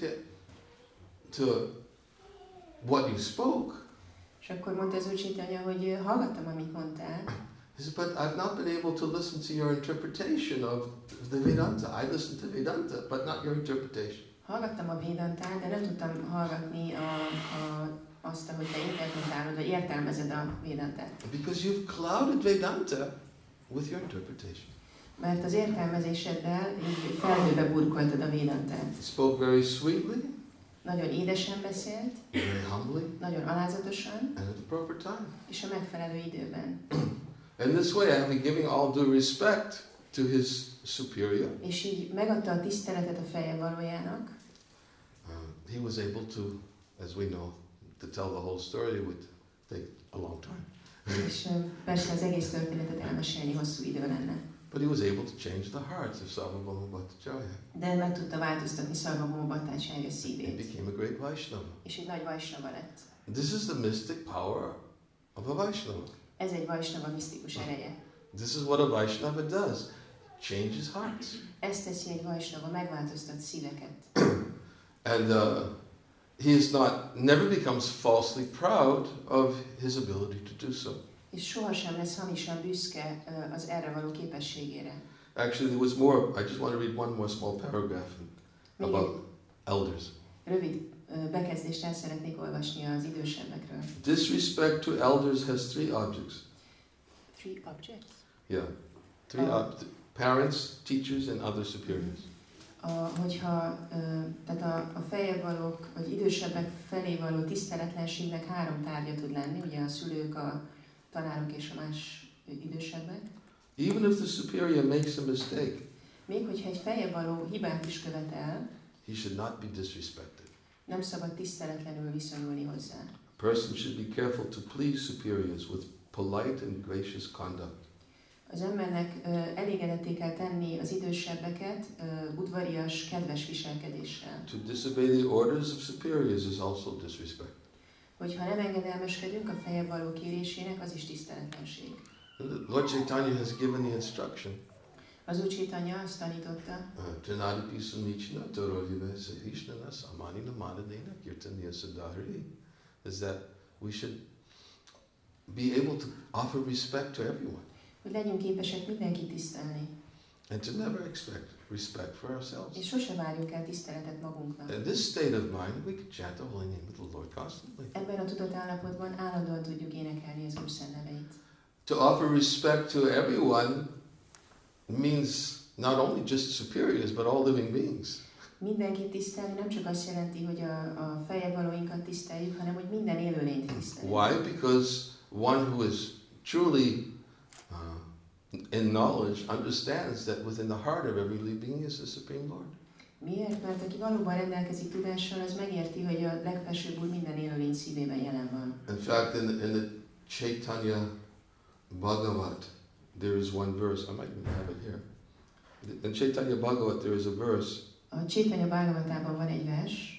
to what you spoke." És akkor mondta az Úr Chaitanya, hogy hallgattam, amit mondtál, He said, "But I've not been able to listen to your interpretation of the Vedanta. I listened to Vedanta, but not your interpretation." hallgattam a Védantát, de nem tudtam hallgatni azt, ahogy te interpretálod, vagy értelmezed a Védantát. Because you've clouded Vedanta with your interpretation. Mert az értelmezéseddel így felhőbe burkoltad a Védantát. He spoke very sweetly, Nagyon édesen beszélt, very humbly, nagyon alázatosan, and at the proper time. és a megfelelő időben. And this way, having given all due respect to his superior, És így megadta a tiszteletet a fejevalójának, he was able to, as we know, to tell the whole story would take a long time. és persze az egész történetet elmesélni hosszú idő lenne. But he was able to change the hearts of Sarvabhauma Bhattacharya. De meg tudta változtatni Sarvabhauma Bhattacharya He szívét, became a great Vaishnava. és egy nagy Vaishnava lett. This is the mystic power of a Vaishnava. Ez egy Vaishnava misztikus ereje. This is what a Vaishnava does. Changes hearts. Ezt teszi egy Vaishnava, megváltoztat szíveket. And he is never becomes falsely proud of his ability to do so. És sohasem lesz hamisan büszke az erre való képességére. Actually, there was more. I just want to read one more small paragraph Még about elders. egy rövid bekezdést el szeretnék olvasni az idősebbekről. Disrespect to elders has 3 objects. 3 objects? Yeah. 3 parents, teachers, and other superiors. Tehát a feljebb valók, vagy idősebbek felé való tiszteletlenségnek 3 tárgya tud lenni, ugye a szülők, a tanárok és a más idősebbek. Even if the superior makes a mistake, Még hogyha egy feljebb való hibát is követel, he should not be disrespected. nem szabad tiszteletlenül viszonyulni hozzá. A person should be careful to please superiors with polite and gracious conduct. Az embernek elégedetté kell tenni az idősebbeket udvarias, kedves viselkedéssel. To disobey the orders of superiors is also disrespect. Hogyha nem engedelmeskedünk a feljebb való kérésének, az is tiszteletlenség. Lord Chaitanya has given the instruction. Az Úr Chaitanya azt tanította, Trinadi Pisunichna Torolive Sahishnana Samanina Manadena Kirtaniya Sadhari, is that we should be able to offer respect to everyone. hogy legyünk képesek mindenkit tisztelni, And to never expect respect for ourselves. és sose várjunk el tiszteletet magunknak. In this state of mind, we can chant the holy name of the Lord constantly. Ebben a tudatállapotban állandóan tudjuk énekelni az Úr szent neveit. To offer respect to everyone means not only just superiors, but all living beings. Mindenkit tisztelni nem csak azt jelenti, hogy a feljebb valóinkat tiszteljük, hanem hogy minden élőlényt tiszteljük. Why? Because one who is truly in knowledge understands that within the heart of every living being is the Supreme Lord. Miért? Mert aki valóban rendelkezik tudással, az megérti, hogy a legfelsőbb Úr minden élőlény szívében jelen van. In fact, in the Chaitanya Bhagavat, there is one verse, I might even have it here. In Chaitanya Bhagavat, there is a verse. A Chaitanya Bhagavatában van egy vers.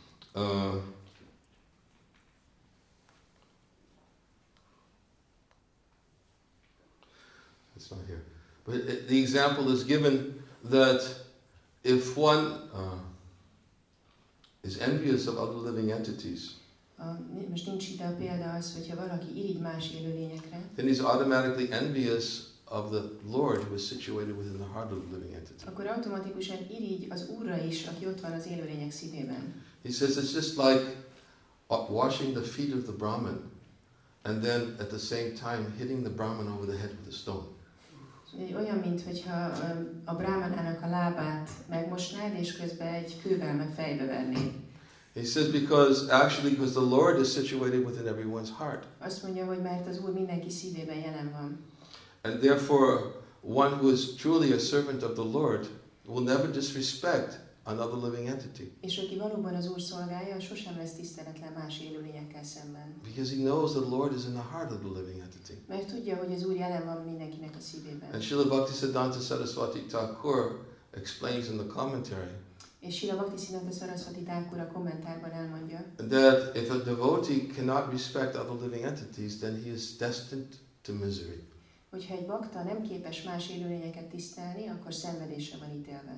It's not here. But the example is given that if one is envious of other living entities, A Most nincs itt a példa az, hogyha valaki irigy más élőlényekre, then he's automatically envious of the Lord who is situated within the heart of the living entity. akkor automatikusan irigy az Úrra is, aki ott van az élőlények szívében. He says it's just like washing the feet of the Brahmin and then at the same time hitting the Brahmin over the head with a stone. Olyan, mintha a brámanának a lábát megmosnád, és közben egy kővel meg fejbe vernéd. He says because the Lord is situated within everyone's heart. Azt mondja, hogy mert az Úr mindenki szívében jelen van. And therefore, one who is truly a servant of the Lord will never disrespect another living entity. És aki valóban az Úr szolgálja, sosem lesz tiszteletlen más élőlényekkel szemben. Because he knows the Lord is in the heart of the living entity. Mert tudja, hogy az Úr jelen van mindenkinek a szívében. And Srila Bhaktisiddhanta Saraswati Thakur explains in the commentary És Srila Bhaktisiddhanta Saraswati Thakur a kommentárban elmondja, that if a devotee cannot respect other living entities, then he is destined to misery. hogyha egy bakta nem képes más élőlényeket tisztelni, akkor szenvedésre van ítélve.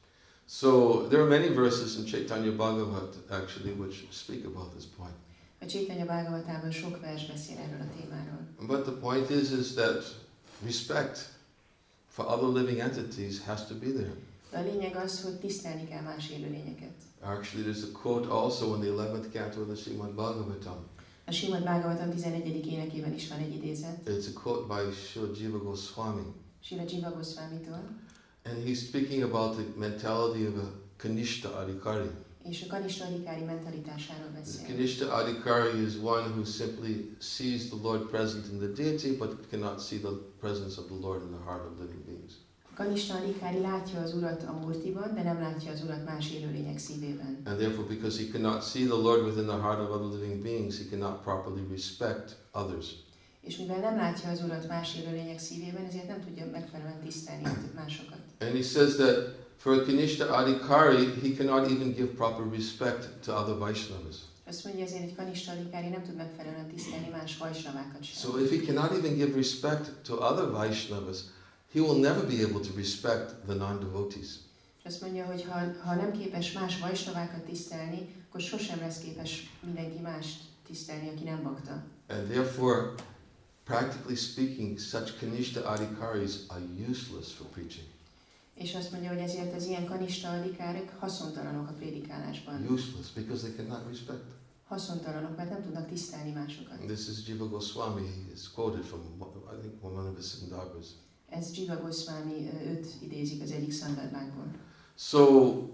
So there are many verses in Chaitanya Bhagavat actually which speak about this point. A Chaitanya Bhagavatában sok vers beszél erről a témáról. But the point is that respect for other living entities has to be there. De a lényeg az, hogy tisztelni kell más élőlényeket. Actually, there's a quote also in the 11th canto of the Srimad Bhagavatam. A Srimad Bhagavatam 11. énekében is van egy idézet. It's a quote by Srila Jiva Goswami. Srila Jiva Goswamitól. And he's speaking about the mentality of a Kanishta Adhikari. És a Kanishta Adhikari mentalitásáról The beszél. Kanishta Adhikari is one who simply sees the Lord present in the deity but cannot see the presence of the Lord in the heart of living beings. A Kanishta Adhikari látja az Urat a Murtiban, de nem látja az Urat más élőlények szívében. And therefore, because he cannot see the Lord within the heart of other living beings, he cannot properly respect others. És mivel nem látja az Urat más élőlények szívében, ezért nem tudja megfelelően tisztelni másokat. And he says that for a Kanishta Adhikari, he cannot even give proper respect to other Vaishnavas. Azt mondja, ezért egy Kanishta Adhikari nem tud megfelelően tisztelni más vajsnavákat sem. So if he cannot even give respect to other Vaishnavas, he will never be able to respect the non-devotees. Azt mondja, hogy ha nem képes más vajsnavákat tisztelni, akkor sosem lesz képes mindenki mást tisztelni, aki nem bakta. And therefore, practically speaking, such Kanishta Adhikaris are useless for preaching. És azt mondja, hogy ezért az ilyen Kanishta Adhikárok haszontalanok a prédikálásban. Useless because they cannot respect. Haszontalanok, mert nem tudnak tisztelni másokat. This is Jiva Goswami. He is quoted from, I think, one of his Sandarbhas. Ez Jiva Goswami őt idézik az egyik szandarbákból. So,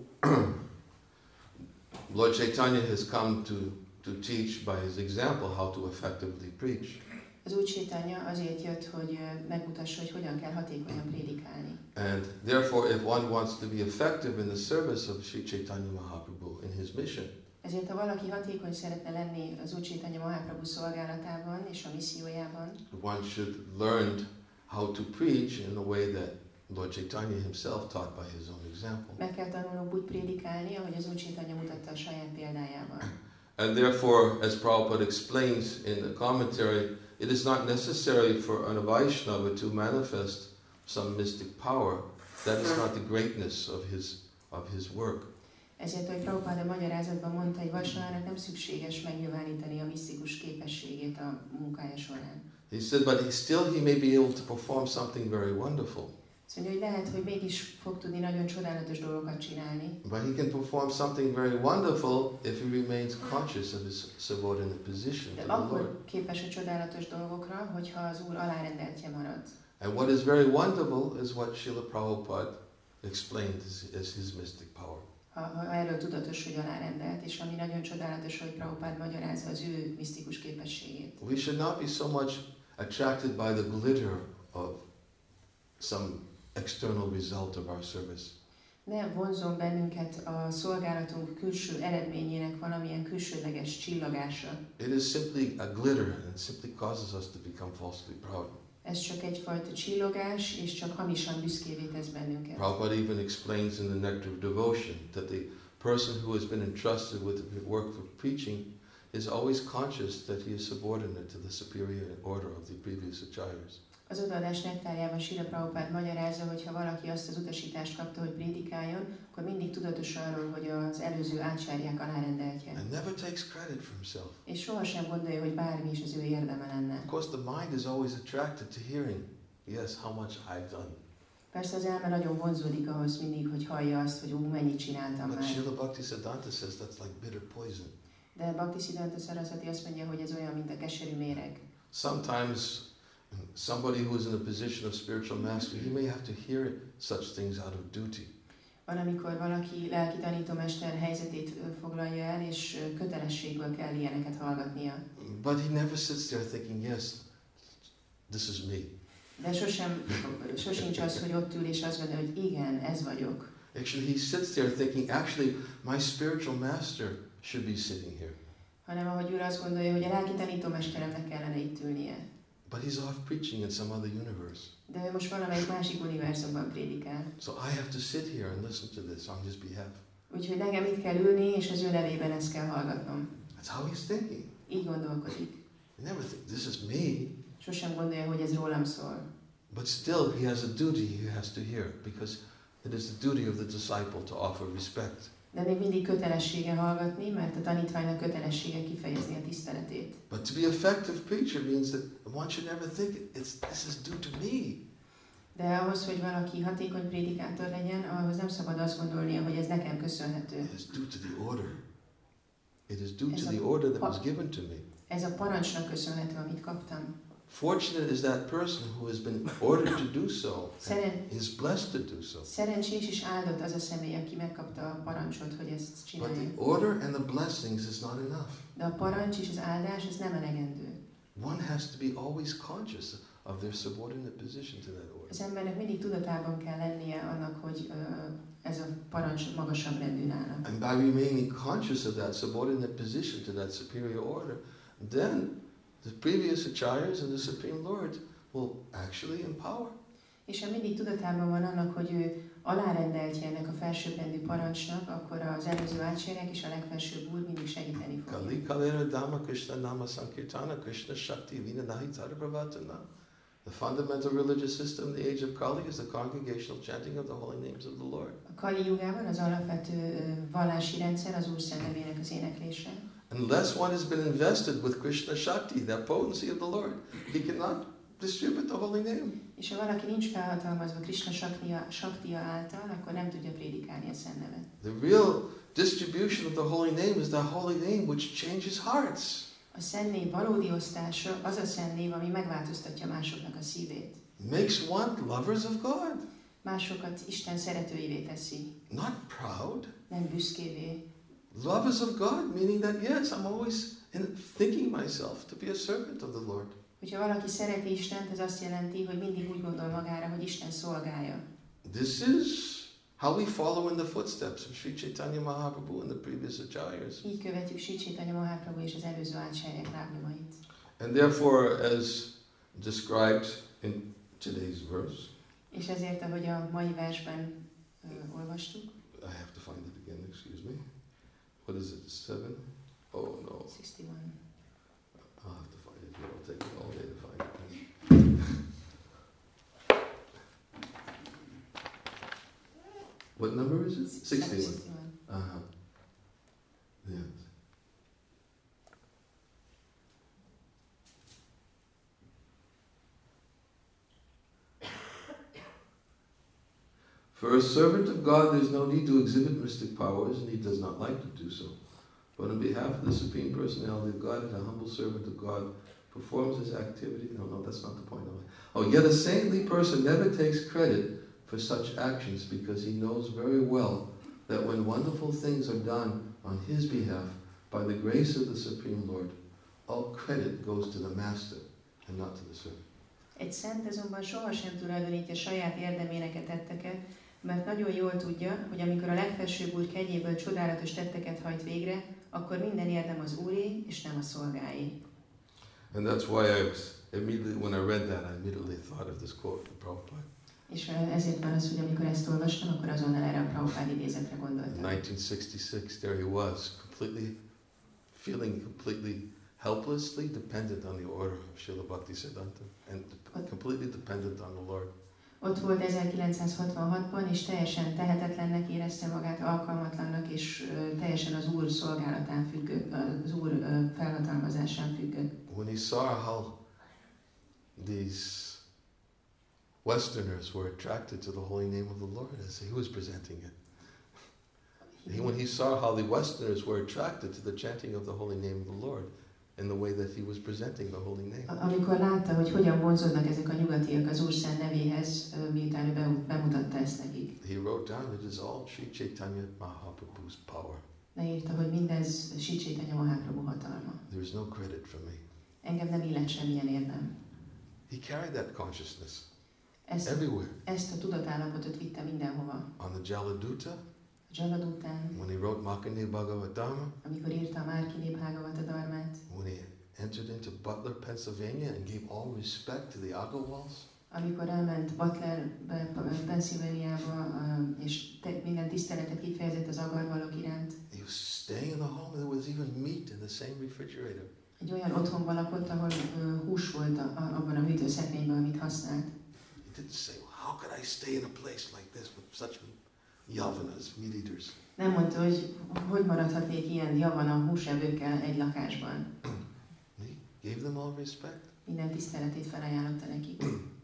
Lord Chaitanya has come to teach by his example how to effectively preach. Az Úr Chaitanya azért jött, hogy megmutassa, hogy hogyan kell hatékonyan prédikálni. And therefore, if one wants to be effective in the service of Sri Chaitanya Mahaprabhu in his mission, Ezért, ha valaki hatékony szeretne lenni az Úr Chaitanya Mahaprabhu szolgálatában és a missziójában, one should learn how to preach in a way that Lord Chaitanya himself taught by his own example. meg kell tanulnunk úgy prédikálni, ahogy az Úr Chaitanya mutatta a saját példájával. And therefore, as Prabhupada explains in the commentary, it is not necessary for a Vaishnava to manifest some mystic power. That is not the greatness of his work. Ezért, hogy Prabhupada magyarázatban mondta, hogy Vaisnavának nem szükséges megnyilvánítani a misztikus képességét a munkája során. He said, but he may be able to perform something very wonderful. Azt mondja, hogy lehet, hogy mégis fog tudni nagyon csodálatos dolgokat csinálni. But he can perform something very wonderful if he remains conscious of his subordinate position De to the Lord. akkor képes a csodálatos dolgokra, hogyha az Úr alárendeltje marad. And what is very wonderful is what Srila Prabhupada explained as his mystic power. Ha erről tudatos, hogy alárendelt, és ami nagyon csodálatos, hogy Prabhupád magyarázza az ő misztikus képességét. We should not be so much attracted by the glitter of some external result of our service. Ne vonzon bennünket a szolgálatunk külső eredményének valamilyen külsőleges csillagása. It is simply a glitter and it simply causes us to become falsely proud. Ez csak egyfajta csillogás, és csak hamisan büszkévé tesz bennünket. Prabhupada even explains in the Nectar of Devotion that the person who has been entrusted with the work for preaching is always conscious that he is subordinate to the superior order of the previous acharyas. Az odaadás nektárjában Srila Prabhupád magyarázza, hogy ha valaki azt az utasítást kapta, hogy prédikáljon, akkor mindig tudatos arról, hogy az előző ácsárják alárendeltje. And never takes credit for himself. És sohasem gondolja, hogy bármi is az ő érdeme lenne. Of course, the mind is always attracted to hearing, yes, how much I've done. Persze az elme nagyon vonzódik ahhoz mindig, hogy hallja azt, hogy mennyit csináltam But már. Srila Bhaktisiddhanta says that's like bitter poison. De Bhaktisiddhanta Saraswati azt mondja, hogy ez olyan, mint a keserű méreg. Sometimes somebody who is in a position of spiritual mastery, he may have to hear such things out of duty. Van, amikor valaki lelki tanítómester helyzetét foglalja el, és kötelességből kell ilyeneket hallgatnia. But he never sits there thinking, yes, this is me. De sosincs az, hogy ott ül és azt gondolja, hogy igen, ez vagyok. Actually, he sits there thinking, actually, my spiritual master should be sitting here. Hanem ahogy ül azt gondolja, hogy a lelki tanítómesteremnek kellene itt ülnie. But he's off preaching in some other universe. De ő most valamelyik másik univerzumban prédikál. So I have to sit here and listen to this on his behalf. Úgyhogy nekem itt kell ülni, és az ő nevében ezt kell hallgatnom. That's how he's thinking. Így gondolkodik. He never thinks, this is me. Sosem gondolja, hogy ez rólam szól. But still, he has a duty he has to hear, because it is the duty of the disciple to offer respect. De még mindig kötelessége hallgatni, mert a tanítványnak kötelessége kifejezni a tiszteletét. But to be an effective preacher means that one should never think this is due to me. De ahhoz, hogy valaki hatékony prédikátor legyen, ahhoz nem szabad azt gondolnia, hogy ez nekem köszönhető. It is due to the order. It is due to the order that was given to me. Ez a parancsnak köszönhető, amit kaptam. Fortunate is that person who has been ordered to do so and is blessed to do so. Szerencsés és áldott az a személy, aki megkapta a parancsot, hogy ezt But csinálja. the order and the blessings is not enough. De a parancs és az áldás, ez nem elegendő. One has to be always conscious of their subordinate position to that order. Az embernek mindig tudatában kell lennie annak, hogy ez a parancs magasabb rendű nála. And by remaining conscious of that subordinate position to that superior order, then the previous acharyas and the Supreme Lord will actually empower. És ha mindig tudatában van annak, hogy ő alárendeltje ennek a felsőbbrendű parancsnak, akkor az előző ácsárják és a legfelsőbb úr mindig segíteni fog. Kali Kalera Dhamma Krishna Nama Sankirtana Krishna Shakti Vinanahi Tarapravatana. The fundamental religious system in the age of Kali is the congregational chanting of the holy names of the Lord. A Kali jugában az alapvető vallási rendszer az Úr szent nevének az éneklése. Unless one has been invested with Krishna Shakti, that potency of the Lord, he cannot distribute the holy name. És ha valaki nincs felhatalmazva Krishna Shaktiya által, akkor nem tudja prédikálni a szent nevet. The real distribution of the holy name is the holy name which changes hearts. A szent név valódi osztása az a szent név, ami megváltoztatja másoknak a szívét. Makes one lovers of God. Másokat Isten szeretőivé teszi. Not proud. Nem büszkévé. Lovers of God, meaning that yes, I'm always thinking myself to be a servant of the Lord. Hogyha valaki szereti Istent, ez azt jelenti, hogy mindig úgy gondol magára, hogy Isten szolgálja. This is how we follow in the footsteps of Sri Chaitanya Mahaprabhu and the previous acharyas. Így követjük Sri Chaitanya Mahaprabhu és az előző ácsárják lábnyomait. And therefore, as described in today's verse, És ezért, ahogy a mai versben olvastuk, I have to find it again, excuse me. What is it, 7? Oh no, 61. I'll have to find it here. I'll take it all day to find it. What number is it? 61. 61. Uh-huh. Yes. For a servant of God, there is no need to exhibit mystic powers, and he does not like to do so. But on behalf of the Supreme Personality of God, a humble servant of God performs his activity. No, that's not the point. Oh, yet a saintly person never takes credit for such actions because he knows very well that when wonderful things are done on his behalf by the grace of the Supreme Lord, all credit goes to the Master and not to the servant. Egy szent azonban sohasem tulajdonítja saját érdemének a tetteket, mert nagyon jól tudja, hogy amikor a legfelsőbb úr kegyéből csodálatos tetteket hajt végre, akkor minden érdem az úré, és nem a szolgáé. And that's why when I read that, I immediately thought of this quote from Prabhupada. És ezért van az, hogy amikor ezt olvastam, akkor azonnal erre a Prabhupád idézetre gondoltam. In 1966, there he was, feeling completely helplessly dependent on the order of Srila Bhaktisiddhanta and completely dependent on the Lord. Ott volt 1966-ban, és teljesen tehetetlennek érezte magát, alkalmatlannak, és teljesen az Úr szolgálatán függött, az Úr felhatalmazásán függött. When he saw how these Westerners were attracted to the holy name of the Lord as he was presenting it. When he saw how the Westerners were attracted to the chanting of the holy name of the Lord in the way that he was presenting the holy name. Amikor látta, hogy hogyan vonzódnak ezek a nyugatiak az Úr szent nevéhez, miután ő bemutatta ezt nekik. He wrote down, it is all Sri Chaitanya Mahaprabhu's power. Leírta, hogy mindez Sri Chaitanya Mahaprabhu hatalma. There is no credit for me. Engem nem illet semmilyen érdem. He carried that consciousness everywhere. Ezt a tudatállapotot vitte mindenhova. On the Jaladuta, Jaladután, when he wrote Makane Bhagavatama, amikor írta a Márkiné Bhagavata Dharmát, when he entered into Butler, Pennsylvania and gave all respect to the Agrawals, amikor elment Butlerbe, Pennsylvaniába, és minden tiszteletet kifejezett az Agarvalok iránt. He was staying in the home, there was even meat in the same refrigerator. Egy olyan otthonban lakott, ahol hús volt abban a hűtőszekrényben, amit használt. He didn't say, well, how could I stay in a place like this with such yavanas, meat eaters? Nem mondta, hogy maradhatnék ilyen javana húsevőkkel egy lakásban. He gave them all respect. Minden tiszteletét felajánlotta nekik.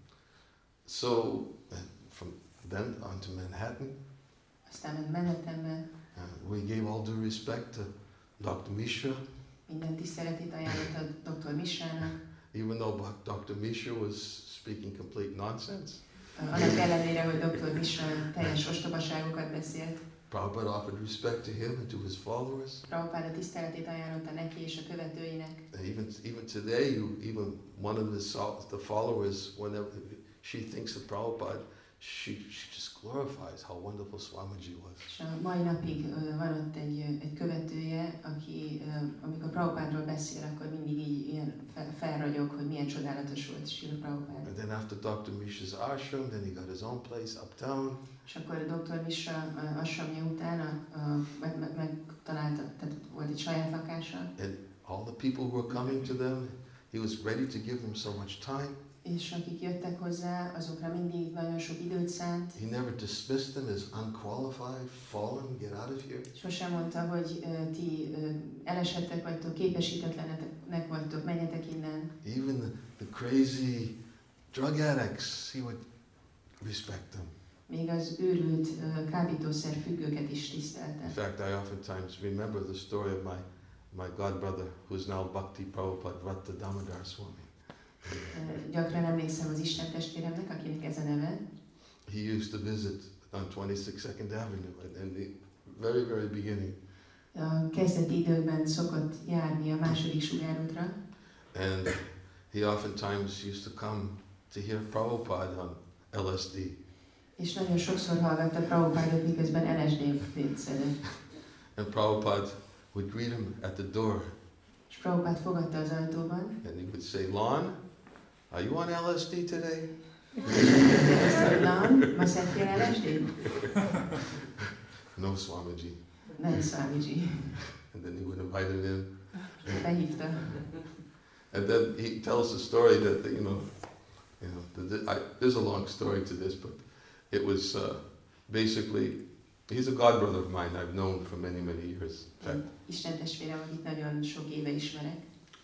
So, from then on to Manhattan, Aztán ment Manhattanbe. We gave all due respect to Dr. Mishra. Minden tiszteletét ajánlotta Dr. Mishrának. Even though Dr. Mishra was speaking complete nonsense. Annak ellenére, hogy Dr. Mishra teljes ostobaságokat beszélt. Prabhupada offered respect to him and to his followers. Prabhupada tiszteletét ajánlotta neki és a követőinek. Even today, even one of the followers, whenever she thinks of Prabhupada, she just glorifies how wonderful Swamiji was. És a mai napig van ott egy követője, aki amikor Prabhupádról beszél, akkor mindig így ilyen felragyog, hogy milyen csodálatos volt Srila Prabhupád. And then after Dr. Mishra's ashram, then he got his own place uptown. És akkor Dr. Mishra ashramja után megtalálta, tehát volt egy saját lakása. And all the people who were coming to them, he was ready to give them so much time. És akik jöttek hozzá, azokra mindig nagyon sok időt szánt. He never dismissed them as unqualified, fallen, get out of here. Sosem mondta, hogy ti elesettek vagytok, képesítetlenek vagytok, menjetek innen. Even the crazy drug addicts, he would respect them. Még az őrült kábítószer függőket is tisztelte. In fact, I oftentimes remember the story of my godbrother, who's now Bhakti Prabhupada Vratta Damodar Swami. Gyakran emlékszem az Isten testvéremnek, akinek ez a neve. He used to visit on 26nd Avenue in the very, very beginning. A kezdeti időkben szokott járni a második sugárútra. And he oftentimes used to come to hear Prabhupada on LSD. És nagyon sokszor hallgatta Prabhupádot, miközben LSD-t szedett. And Prabhupada would greet him at the door. És Prabhupád fogadta az ajtóban. And he would say, Lon, are you on LSD today? Lon, ma szedtél LSD-t? No, Swamiji. Nem, Swamiji. And then he would invite him in. Behívta. And then he tells the story that, there's a long story to this, but it was basically, he's a godbrother of mine I've known for many, many years. In fact, Isten testvérem, akit nagyon sok éve ismerek.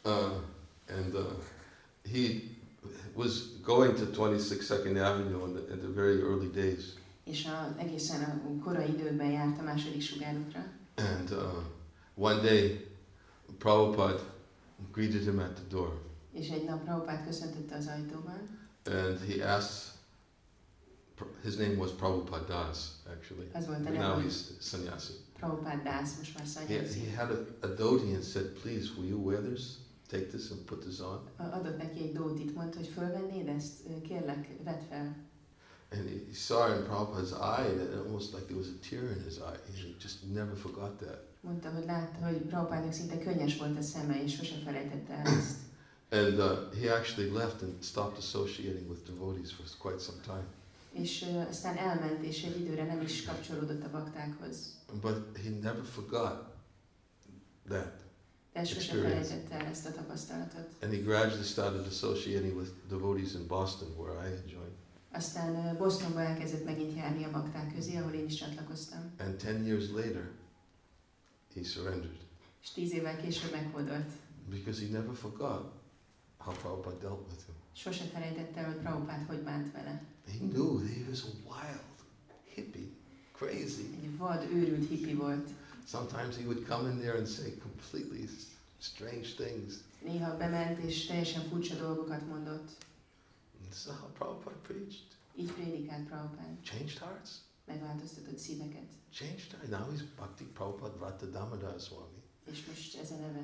He was going to 26th Avenue in the very early days. És egészen a korai időkben járt a második sugárútra. And one day, Prabhupada greeted him at the door. És egy nap Prabhupád köszöntötte az ajtóban. And he asked, his name was Prabhupada Das, actually. Az volt a Now neve. he's sannyasi. Prabhupád Das, most már sannyasi. He had a dhoti and said, please, will you wear this? Take this and put this on. Adott neki egy dhótit, mondta, hogy fölvennéd ezt? Kérlek, vedd fel. And he saw in Prabhupada's eye that almost like there was a tear in his eye. He just never forgot that. Mondta, hogy látta, hogy Prabhupádnak szinte könnyes volt a szeme, és sose felejtette el ezt. And he actually left and stopped associating with devotees for quite some time. És aztán elment, és egy időre nem is kapcsolódott a baktákhoz. But he never forgot that. De sose experience. felejtette el ezt a tapasztalatot. And he gradually started associating with devotees in Boston, where I had joined. Aztán Bostonba elkezdett megint járni a bakták közé, ahol én is csatlakoztam. And 10 years later, he surrendered. És 10 évvel később meghódolt. Because he never forgot how Prabhupada dealt with him. Sose felejtette el, hogy Prabhupád hogy bánt vele. He knew that he was a wild, hippie, crazy. Egy vad, őrült hippi volt. Sometimes he would come in there and say completely strange things. Néha bement és teljesen furcsa dolgokat mondott. And this is how Prabhupada preached. Így prédikált Prabhupád. Changed hearts. Megváltoztatott szíveket. Changed hearts. Now he's Bhakti Prabhupada Vrata Damodar Swami. És most ez a neve.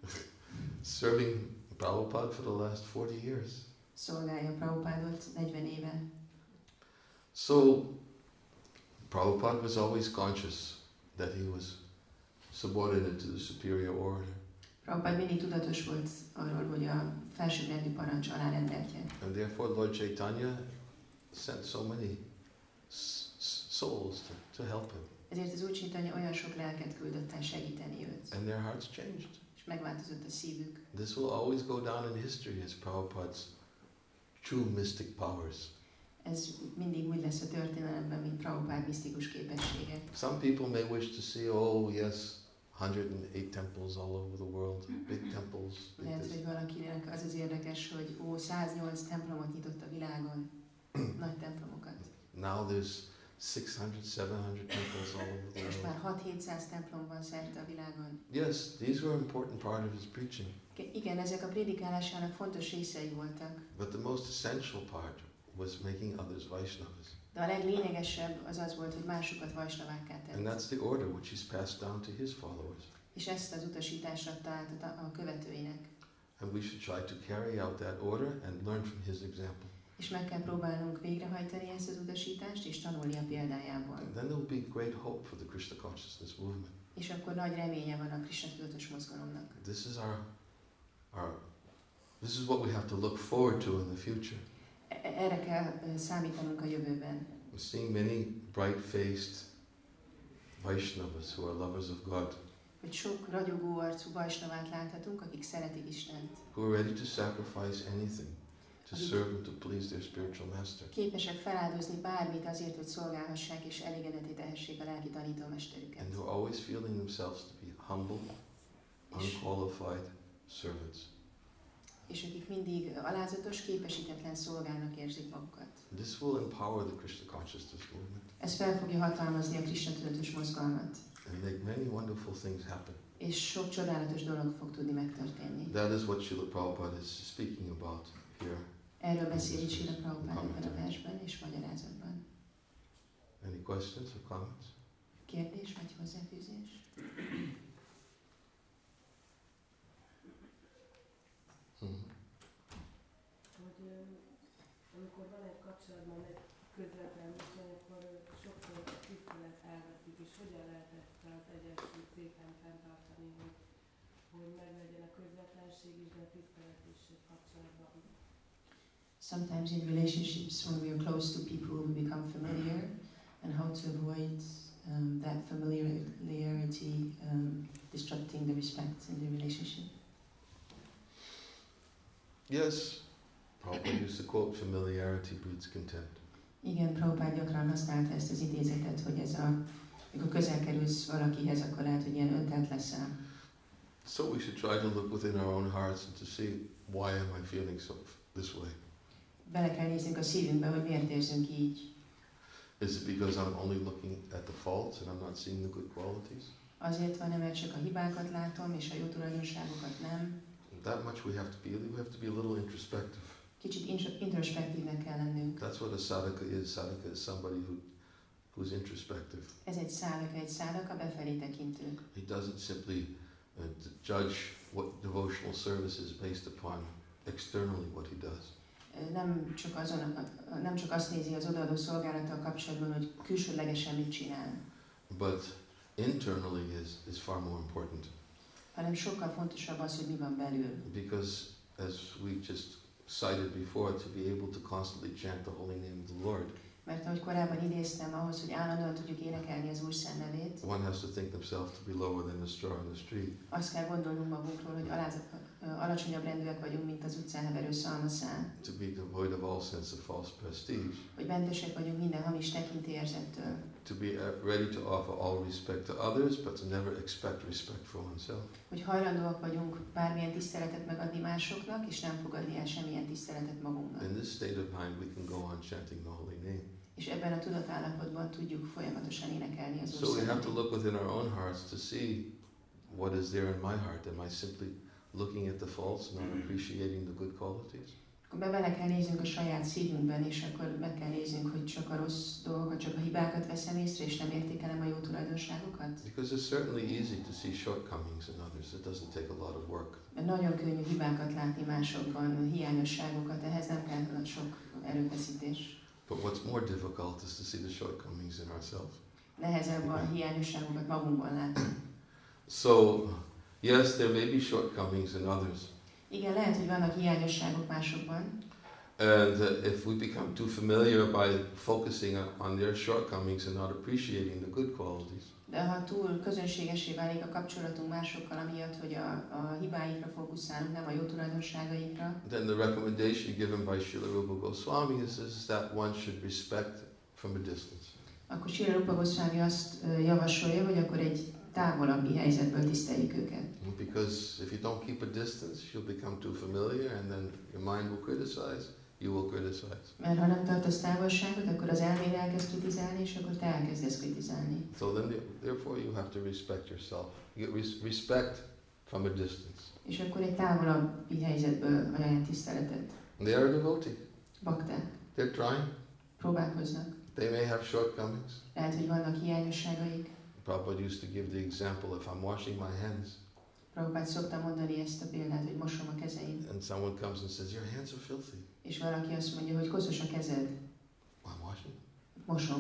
Serving Prabhupada for the last 40 years. Szolgálja Prabhupádot 40 éve. So, Prabhupada was always conscious that he was subordinate to the superior order. Prabhupád mindig tudatos volt arról, hogy a felsőbbrendű parancs alá rendeltje. And therefore Lord Chaitanya sent so many souls to help him. Ezért az Úr Chaitanya olyan sok lelket küldött el segíteni őt. And their hearts changed. És megváltozott a szívük. This will always go down in history as Prabhupada's true mystic powers. Ez mindig úgy lesz a történelemben, mint Prabhupád misztikus képessége. Some people may wish to see, oh yes, 108 temples all over the world, big temples. Like Lehet, this. hogy valakinek az az érdekes, hogy 108 templomot nyitott a világon. Nagy templomokat. Now there's 600, 700 temples all over the Most world. már 6-700 templom van szerte a világon. Yes, these were an important part of his preaching. Igen, ezek a prédikálásának fontos részei voltak. But the most essential part was making others Vaishnavas. De a leglényegesebb az az volt, hogy másokat vajsnavákká And tett. that's the order which he's passed down to his followers. És ezt az utasításra adta át a követőinek. And we should try to carry out that order and learn from his example. És meg kell próbálnunk végrehajtani ezt az utasítást, és tanulni a példájából. And then there will be great hope for the Krishna consciousness movement. És akkor nagy reménye van a Krishna tudatos mozgalomnak. This is what we have to look forward to in the future. Erre kell számítanunk a jövőben. We're seeing many bright-faced Vaishnavas who are lovers of God, Hogy sok ragyogó arcú vajsnavát láthatunk, akik szeretik Istent. who are ready to sacrifice anything to serve and to please their spiritual master. Képesek feláldozni bármit azért, hogy szolgálhassák és elégedetté tehessék a lelki tanítómesterüket. And who are always feeling themselves to be humble, unqualified servants. És akik mindig alázatos, képesítetlen szolgának érzik magukat. This will empower the Krishna consciousness movement Ez fel fogja hatalmazni a Krishna tudatos mozgalmat. and make many wonderful things happen. És sok csodálatos dolog fog tudni megtörténni. That is what Srila Prabhupada is speaking about here. Erről beszél itt Srila Prabhupád ebben a versben és magyarázatban. Any questions or comments? Kérdés vagy hozzáfűzés? Hogy amikor van egy kapcsolatban egy közvetlen viszony, akkor sokszor a tisztelet elveszik, és hogyan lehet ezt az egyensúlyt szépen fenntartani, hogy meglegyen a közvetlenség is, de a tisztelet is egy kapcsolatban. Sometimes in relationships, when we are close to people, we become familiar, and how to avoid that familiarity disrupting the respect in the relationship. Yes, Prabhupada used to quote, familiarity breeds contempt. Igen, Prabhupád gyakran használta ezt az idézetet, hogy amikor közel kerülsz valakihez, akkor lehet, hogy ilyen öntelt leszel. So we should try to look within our own hearts and to see, why am I feeling this way? Bele kell néznünk a szívünkbe, hogy miért érzünk így. Is it because I'm only looking at the faults and I'm not seeing the good qualities? Azért van, mert csak a hibákat látom, és a jó tulajdonságokat nem. That much we have to be a little introspective. Kicsit introspektívnek kell lennünk. That's what a sadhaka is. Sadhaka is somebody who's introspective. Ez egy szádaka befelé tekintő. He doesn't simply judge what devotional service is based upon externally what he does. Nem csak azt nézi az odaadó szolgálattal kapcsolatban, hogy külsőlegesen mit csinál. But internally is far more important. Hanem sokkal fontosabb az, hogy mi van belül. Because as we just cited before, to be able to constantly chant the holy name of the Lord. Mert ahogy korábban idéztem, ahhoz, hogy állandóan tudjuk énekelni az Úr szent nevét, one has to think themselves to be lower than a straw in the street. azt kell gondolnunk magunkról, hogy alacsonyabb rendűek vagyunk, mint az utcán heverő szalmaszál. To be devoid of all sense of false prestige. Hogy mentesek vagyunk minden hamis tekintélyérzettől. To be ready to offer all respect to others, but to never expect respect for oneself. Hogy hajlandóak vagyunk bármilyen tiszteletet megadni másoknak, és nem fogadni el semmilyen tiszteletet magunknak. In this state of mind, we can go on chanting the holy name. És ebben a tudatállapotban tudjuk folyamatosan énekelni az Úr So we szent have to nevét. look within our own hearts to see what is there in my heart. Am I simply looking at the faults, not appreciating the good qualities? Akkor bele kell néznünk a saját szívünkben, és akkor meg kell néznünk, hogy csak a rossz dolgokat, csak a hibákat veszem észre, és nem értékelem a jó tulajdonságokat. Because it's certainly easy to see shortcomings in others. It doesn't take a lot of work. Mert nagyon könnyű hibákat látni másokban, hiányosságokat, ehhez nem kell sok erőfeszítés. But what's more difficult is to see the shortcomings in ourselves. Nehezebb a hiányosságokat magunkban látni. So, yes, there may be shortcomings in others. Igen, lehet, hogy vannak hiányosságok másokban, And if we become too familiar by focusing on their shortcomings and not appreciating the good qualities, de ha túl közönségesé válik a kapcsolatunk másokkal, amiatt, hogy a hibáikra fókuszálunk, nem a jó tulajdonságaikra, then the recommendation given by Srila Rupa Goswami is that one should respect from a distance. akkor Srila Rupa Goswami azt javasolja, hogy akkor egy távolabbi helyzetből tiszteljük őket. Because if you don't keep a distance, you'll become too familiar and then your mind will criticize, you will criticize. Mert ha nem tartasz távolságot, akkor az elméd elkezd kritizálni, és akkor te elkezdesz kritizálni. So then, therefore, you have to respect yourself. You get respect from a distance. És akkor egy távolabbi helyzetből ajánl tiszteletet. They are devotees. Bakták They're trying. próbálkoznak. They may have shortcomings. Lehet, hogy vannak hiányosságaik. Prabhupada used to give the example, if I'm washing my hands Prabhupád szokta mondani ezt a példát, hogy mosom a kezeim. and someone comes and says, your hands are filthy. És valaki azt mondja, hogy koszos a kezed. I'm washing. Mosom.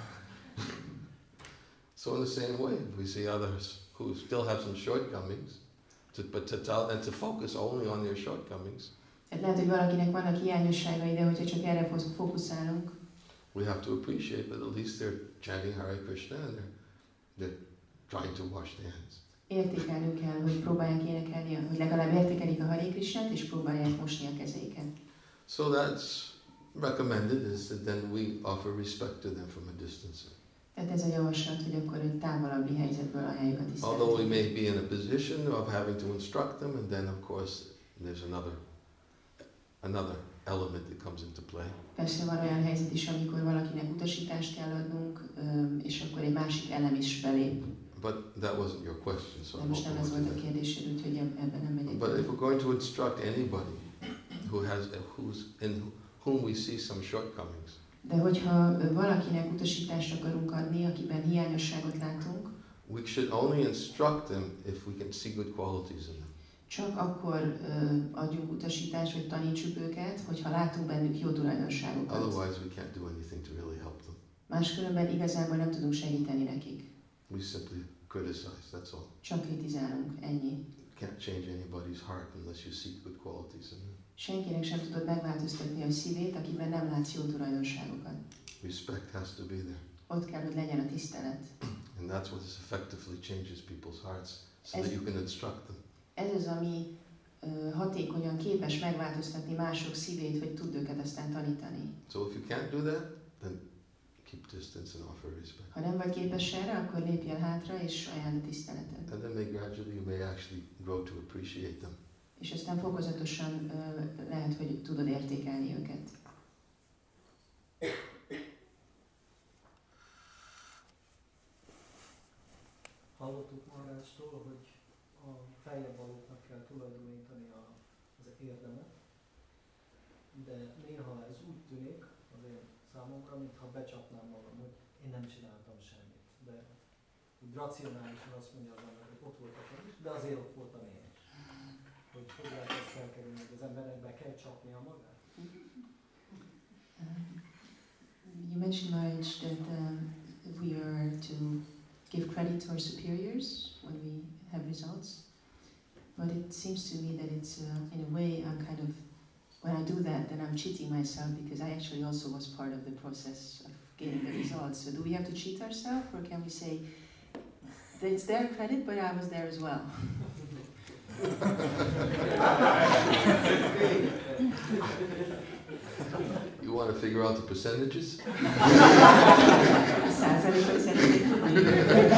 So in the same way, if we see others who still have some shortcomings, to focus only on their shortcomings, Tehát lehet, hogy valakinek vannak hiányosságai, de hogyha csak erre fókuszálunk, we have to appreciate that at least they're chanting Hare Krishna and they're trying to wash their hands. értékelnünk kell, hogy próbálják énekelni, hogy legalább értékelik a Hare Krishnát, és próbálják mosni a kezeiket. So that's recommended, is that then we offer respect to them from a distance. Tehát ez a javaslat, hogy akkor egy távolabbi helyzetből ajánljuk a Although we tiszteletet. may be in a position of having to instruct them, and then of course there's another element that comes into play. Persze van olyan helyzet is, amikor valakinek utasítást kell adnunk, és akkor egy másik elem is belép. But that wasn't your question, so De I most nem ez won't go volt a into that. kérdésed, úgyhogy ebben nem megyek. But if we're going to instruct anybody in whom we see some shortcomings, De hogyha valakinek utasítást akarunk adni, akiben hiányosságot látunk, we should only instruct them if we can see good qualities in them. csak akkor adjunk utasítást, vagy tanítsuk őket, hogyha látunk bennük jó tulajdonságokat. Otherwise, we can't do anything to really help them. Máskülönben igazából nem tudunk segíteni nekik. We simply criticize, that's all. Csak kritizálunk, ennyi. Can't change anybody's heart unless you see good qualities in them. Senkinek sem tudod megváltoztatni a szívét, akiben nem látsz jó tulajdonságokat. Respect has to be there. Ott kell, hogy legyen a tisztelet. And that's what effectively changes people's hearts, so that you can instruct them. Ez az, ami hatékonyan képes megváltoztatni mások szívét, hogy tud őket aztán tanítani. So if you can't do that, then keep distance and offer respect. Ha nem vagy képes erre, akkor lépjél hátra és ajánld a tiszteletet. And then you may actually grow to appreciate them. És aztán fokozatosan lehet, hogy tudod értékelni őket. Hallottuk Maharajtól, hogy a feljebb valóknak kell tulajdonítani az érdemet, de néha ez úgy tűnik az én számomra, mintha becsapnám magam, hogy én nem csináltam semmit. De úgy racionálisan azt mondja az ember, hogy ott voltak én is, de azért ott voltam én is. Hogy lehet ezt elkerülni, hogy az embernek be kell csapnia magát. You mentioned, Maharaj, that we are to give credit to our superiors when we have results. But it seems to me that it's, in a way, I'm kind of, when I do that, then I'm cheating myself because I actually also was part of the process of getting the results. So do we have to cheat ourselves, or can we say, it's their credit, but I was there as well? You want to figure out the percentages? A százalékot szeretnék tudni.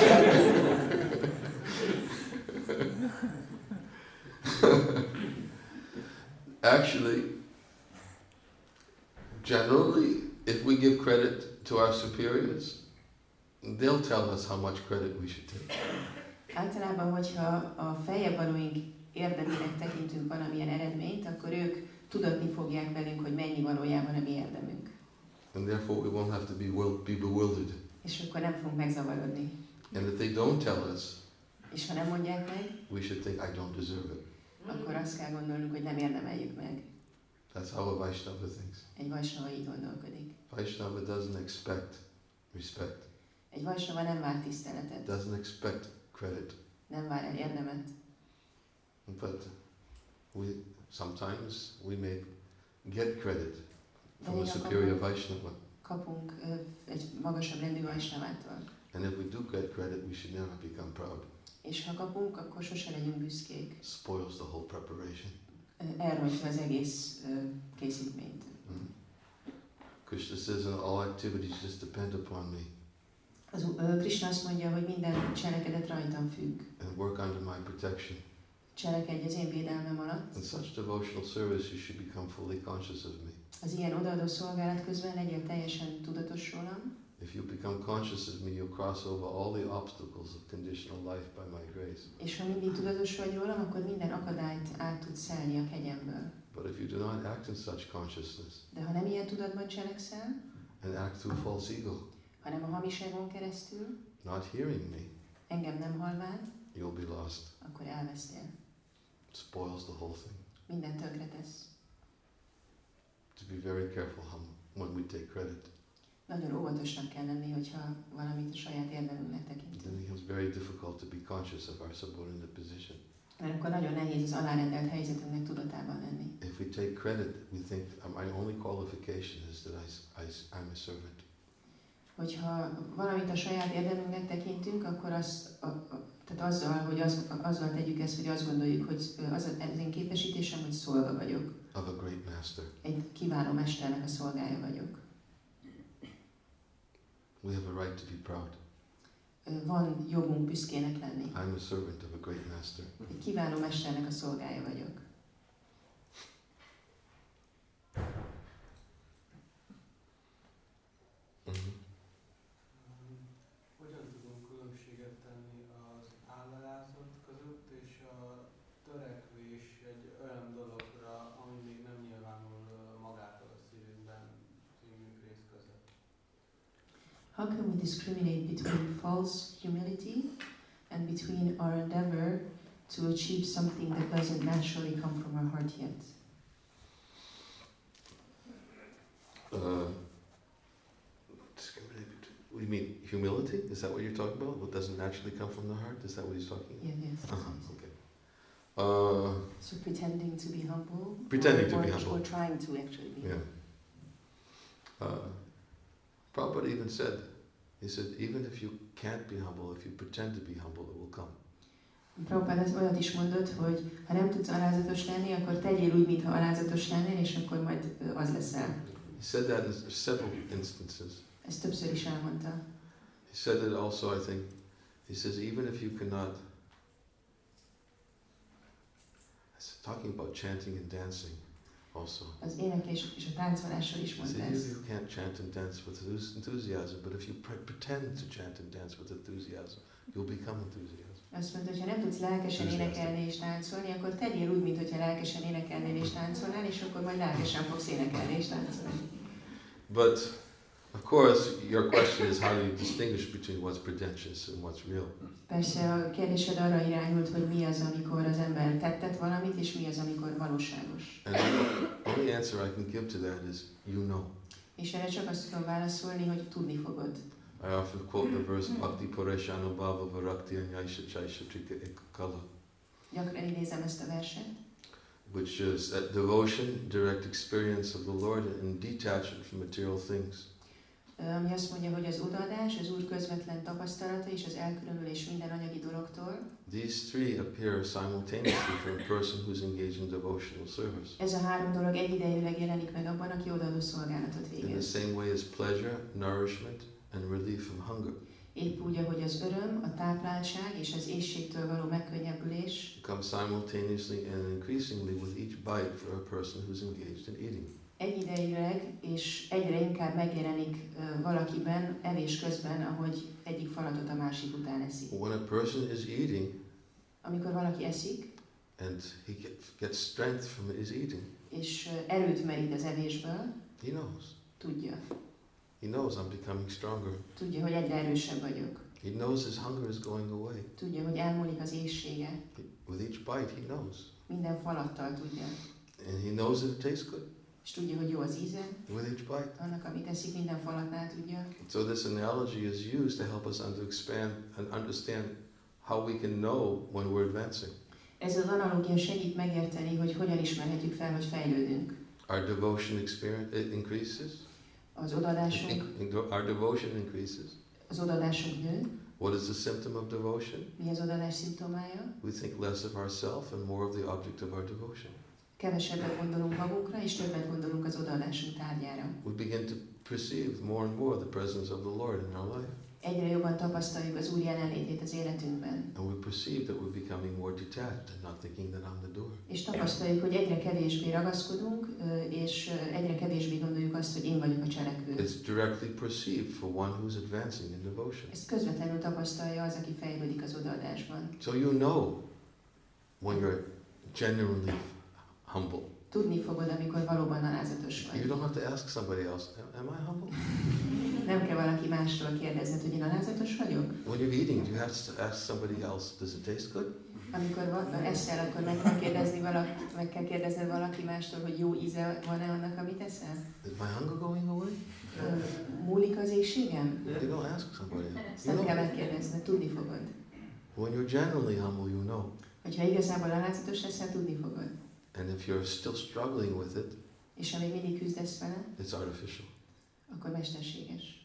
Actually, generally, if we give credit to our superiors, they'll tell us how much credit we should take. Általában, hogyha a feljebb valóink érdemének tekintünk valamilyen eredményt, akkor ők tudatni fogják velünk, hogy mennyi valójában a mi érdemünk. And therefore we won't have to be bewildered. És akkor nem fogunk megzavarodni. And if they don't tell us, És ha nem mondják meg, we should think, I don't deserve it. akkor azt kell gondolnunk, hogy nem érdemeljük meg. That's how a Vaishnava thinks. Egy Vaisnava így gondolkodik. Vaishnava doesn't expect respect. Egy Vaisnava nem vár tiszteletet. Doesn't expect credit. Nem vár el érdemet. But sometimes we may get credit from a superior Vaishnava. Kapunk egy magasabb rendű Vaisnavától. And if we do get credit, we should never become proud. És ha kapunk, akkor sose legyünk büszkék. Spoils the whole preparation. Elrontja az egész készítményt. Krishna says, all activities just depend upon me. Krishna azt mondja, hogy minden cselekedet rajtam függ. And work under my protection. Cselekedj az én védelmem alatt. In such devotional service, you should become fully conscious of me. Az ilyen odaadó szolgálat közben legyél teljesen tudatos rólam. If you become conscious of me, you'll cross over all the obstacles of conditional life by my grace. És ha mindig tudatos vagy rólam, akkor minden akadályt át tudsz szelni a kegyemből. But if you do not act in such consciousness, De ha nem ilyen tudatban cselekszel, and act through false ego, hanem a hamis egón keresztül, not hearing me, engem nem hallvád, you'll be lost. akkor elvesztél. It spoils the whole thing. Minden tönkre tesz. To be very careful when we take credit. Nagyon óvatosnak kell lenni, hogyha valamit a saját érdemünknek Then it tekintünk. becomes very difficult to be conscious of our subordinate position. Mert akkor nagyon nehéz az alárendelt helyzetünknek tudatában lenni. If we take credit, we think my only qualification is that I'm a servant. Hogyha valamit a saját érdemünknek tekintünk, akkor tehát azzal, hogy azzal tegyük ezt, hogy azt gondoljuk, hogy az én képesítésem, hogy szolga vagyok. Of a great master. Egy kiváló mesternek a szolgája vagyok. We have a right to be proud. Van jogunk büszkének lenni. I'm a servant of a great master. Egy kiváló mesternek a szolgája vagyok. Hogyan tudunk különbséget tenni az állarázat között és a törekvés egy olyan dologra, ami még nem nyilvánul magától a szívünkben című rész között? How can we discriminate between false humility and between our endeavor to achieve something that doesn't naturally come from our heart yet? What do you mean, humility? Is that what you're talking about? What doesn't naturally come from the heart? Is that what he's talking about? Yes. Okay. So pretending to be humble. Pretending to be humble. Or trying to actually be humble. Prabhupada even said, he said, even if you can't be humble, if you pretend to be humble, it will come. Prabhupada olyat is mondott, hogy ha nem tudsz alázatos lenni, akkor tegyél úgy, mintha alázatos lennél, és akkor majd az leszel. He said that in several instances. Ezt többször is elmondta. He said it also, I think, he says, even if you cannot, talking about chanting and dancing also. Az éneklés és a táncolással is mondta He said, ezt. you can't chant and dance with enthusiasm, but if you pretend to chant and dance with enthusiasm, you'll become enthusiastic. Azt mondta, hogy ha nem tudsz lelkesen énekelni és táncolni, akkor tegyél úgy, mintha lelkesen énekelnél és táncolnál, és akkor majd lelkesen fogsz énekelni és táncolni. But, of course, your question is how do you distinguish between what's pretentious and what's real? Persze a kérdésed arra irányult, hogy mi az, amikor az ember tettet valamit, és mi az, amikor valóságos. And the only answer I can give to that is, you know. És erre csak azt tudom válaszolni, hogy tudni fogod. I often quote the verse, Bhakti Pareshana Bhava Varakti Anyaisha Chaisha Trika Ekakala. Gyakran idézem ezt a verset. Which is that devotion, direct experience of the Lord and detachment from material things. ami azt mondja, hogy az odaadás, az Úr közvetlen tapasztalata és az elkülönülés minden anyagi dologtól. These three appear simultaneously for a person who's engaged in devotional service. Ez a három dolog egyidejűleg jelenik meg abban, aki odaadó szolgálatot In the végez. same way as pleasure, nourishment, and relief from hunger Épp úgy, ahogy az öröm, a tápláltság és az éhségtől való megkönnyebbülés come simultaneously and increasingly with each bite for a person who's engaged in eating. egyidejűleg és egyre inkább megjelenik valakiben evés közben, ahogy egyik falatot a másik után eszik. When a person is eating Amikor valaki eszik, and he gets strength from his eating, és erőt merít az evésből, he knows. tudja. He knows I'm becoming stronger. Tudja, hogy egyre erősebb vagyok. He knows his hunger is going away. Tudja, hogy elmúlik az éhsége. With each bite, he knows. Minden falattal tudja. And he knows that it tastes good És tudja, hogy jó az íze. with each bite. Annak, amit eszik, minden falatnál tudja. So this analogy is used to help us to expand and understand how we can know when we're advancing. Ez az analógia segít megérteni, hogy hogyan ismerhetjük fel, hogy fejlődünk. Our devotion experience it increases. Az odadásunk, Our devotion increases. az odadásunk nő. What is the symptom of devotion? Mi az odadás szimptomája? We think less of ourselves and more of the object of our devotion. Kevesebbet gondolunk magunkra, és többet gondolunk az odaadásunk tárgyára. We begin to perceive more and more the presence of the Lord in our life. Egyre jobban tapasztaljuk az Úr jelenlétét az életünkben. And we perceive that we're becoming more detached and not thinking that I'm the door. És tapasztaljuk, hogy egyre kevésbé ragaszkodunk, és egyre kevésbé gondoljuk azt, hogy én vagyok a cselekvő. It's directly perceived for one who's advancing in devotion. Ezt közvetlenül tapasztalja az, aki fejlődik az odaadásban. So you know when you're genuinely humble. Tudni fogod, amikor valóban alázatos You vagy. don't have to ask somebody else, am I humble? Nem kell valaki mástól kérdezned, hogy én alázatos vagyok. When you're eating, do you have to ask somebody else, does it taste good? Amikor eszel, akkor meg kell kérdezned valaki mástól, hogy jó íze van-e annak, amit eszel. Is my hunger going away? Múlik az éhségem? You don't ask somebody else. Ezt You nem kell know, megkérdezned, tudni fogod. when you're genuinely humble, you know. Hogyha igazából alázatos leszel, tudni fogod. And if you're still struggling with it, És ha még mindig küzdesz vele, it's artificial. akkor mesterséges.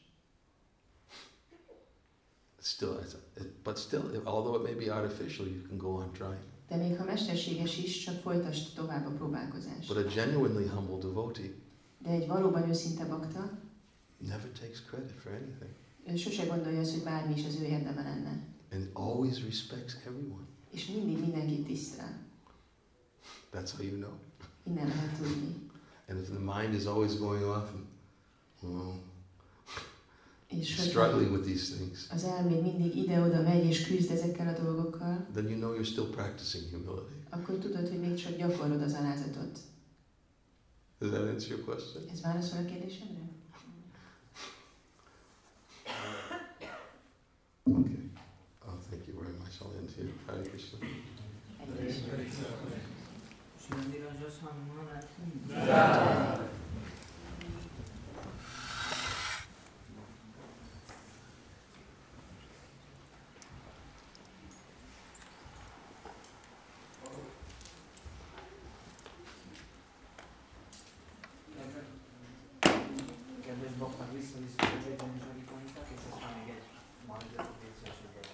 But still, although it may be artificial, you can go on trying. De még ha mesterséges is, csak folytasd tovább a próbálkozást. But a genuinely humble devotee De egy valóban őszinte bakta, never takes credit for anything ő sose gondolja azt, hogy bármi is az ő érdeme lenne. and always respects everyone. És mindig mindenkit tisztel. That's how you know. Innen lehet tudni. And if the mind is always going off and És struggling with these things, az elméd mindig ide-oda megy és küzd ezekkel a dolgokkal, then you know you're still practicing humility. akkor tudod, hogy még csak gyakorlod az alázatot. Does that answer your question? Ez válaszol a kérdésemre? Okay. Oh, thank you very much. I'll end here. Hare Krishna. Kedves baknak visszavisszük a Jaitan Zsaripointat, és aztán még egy meditációsüket.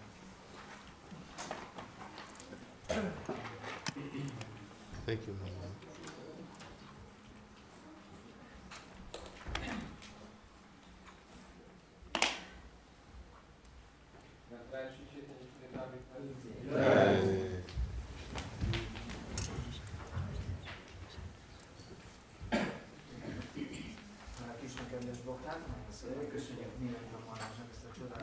Thank you, Mama. Hare Krishna, kedves bakták, nagyon szépen köszönjük minden nap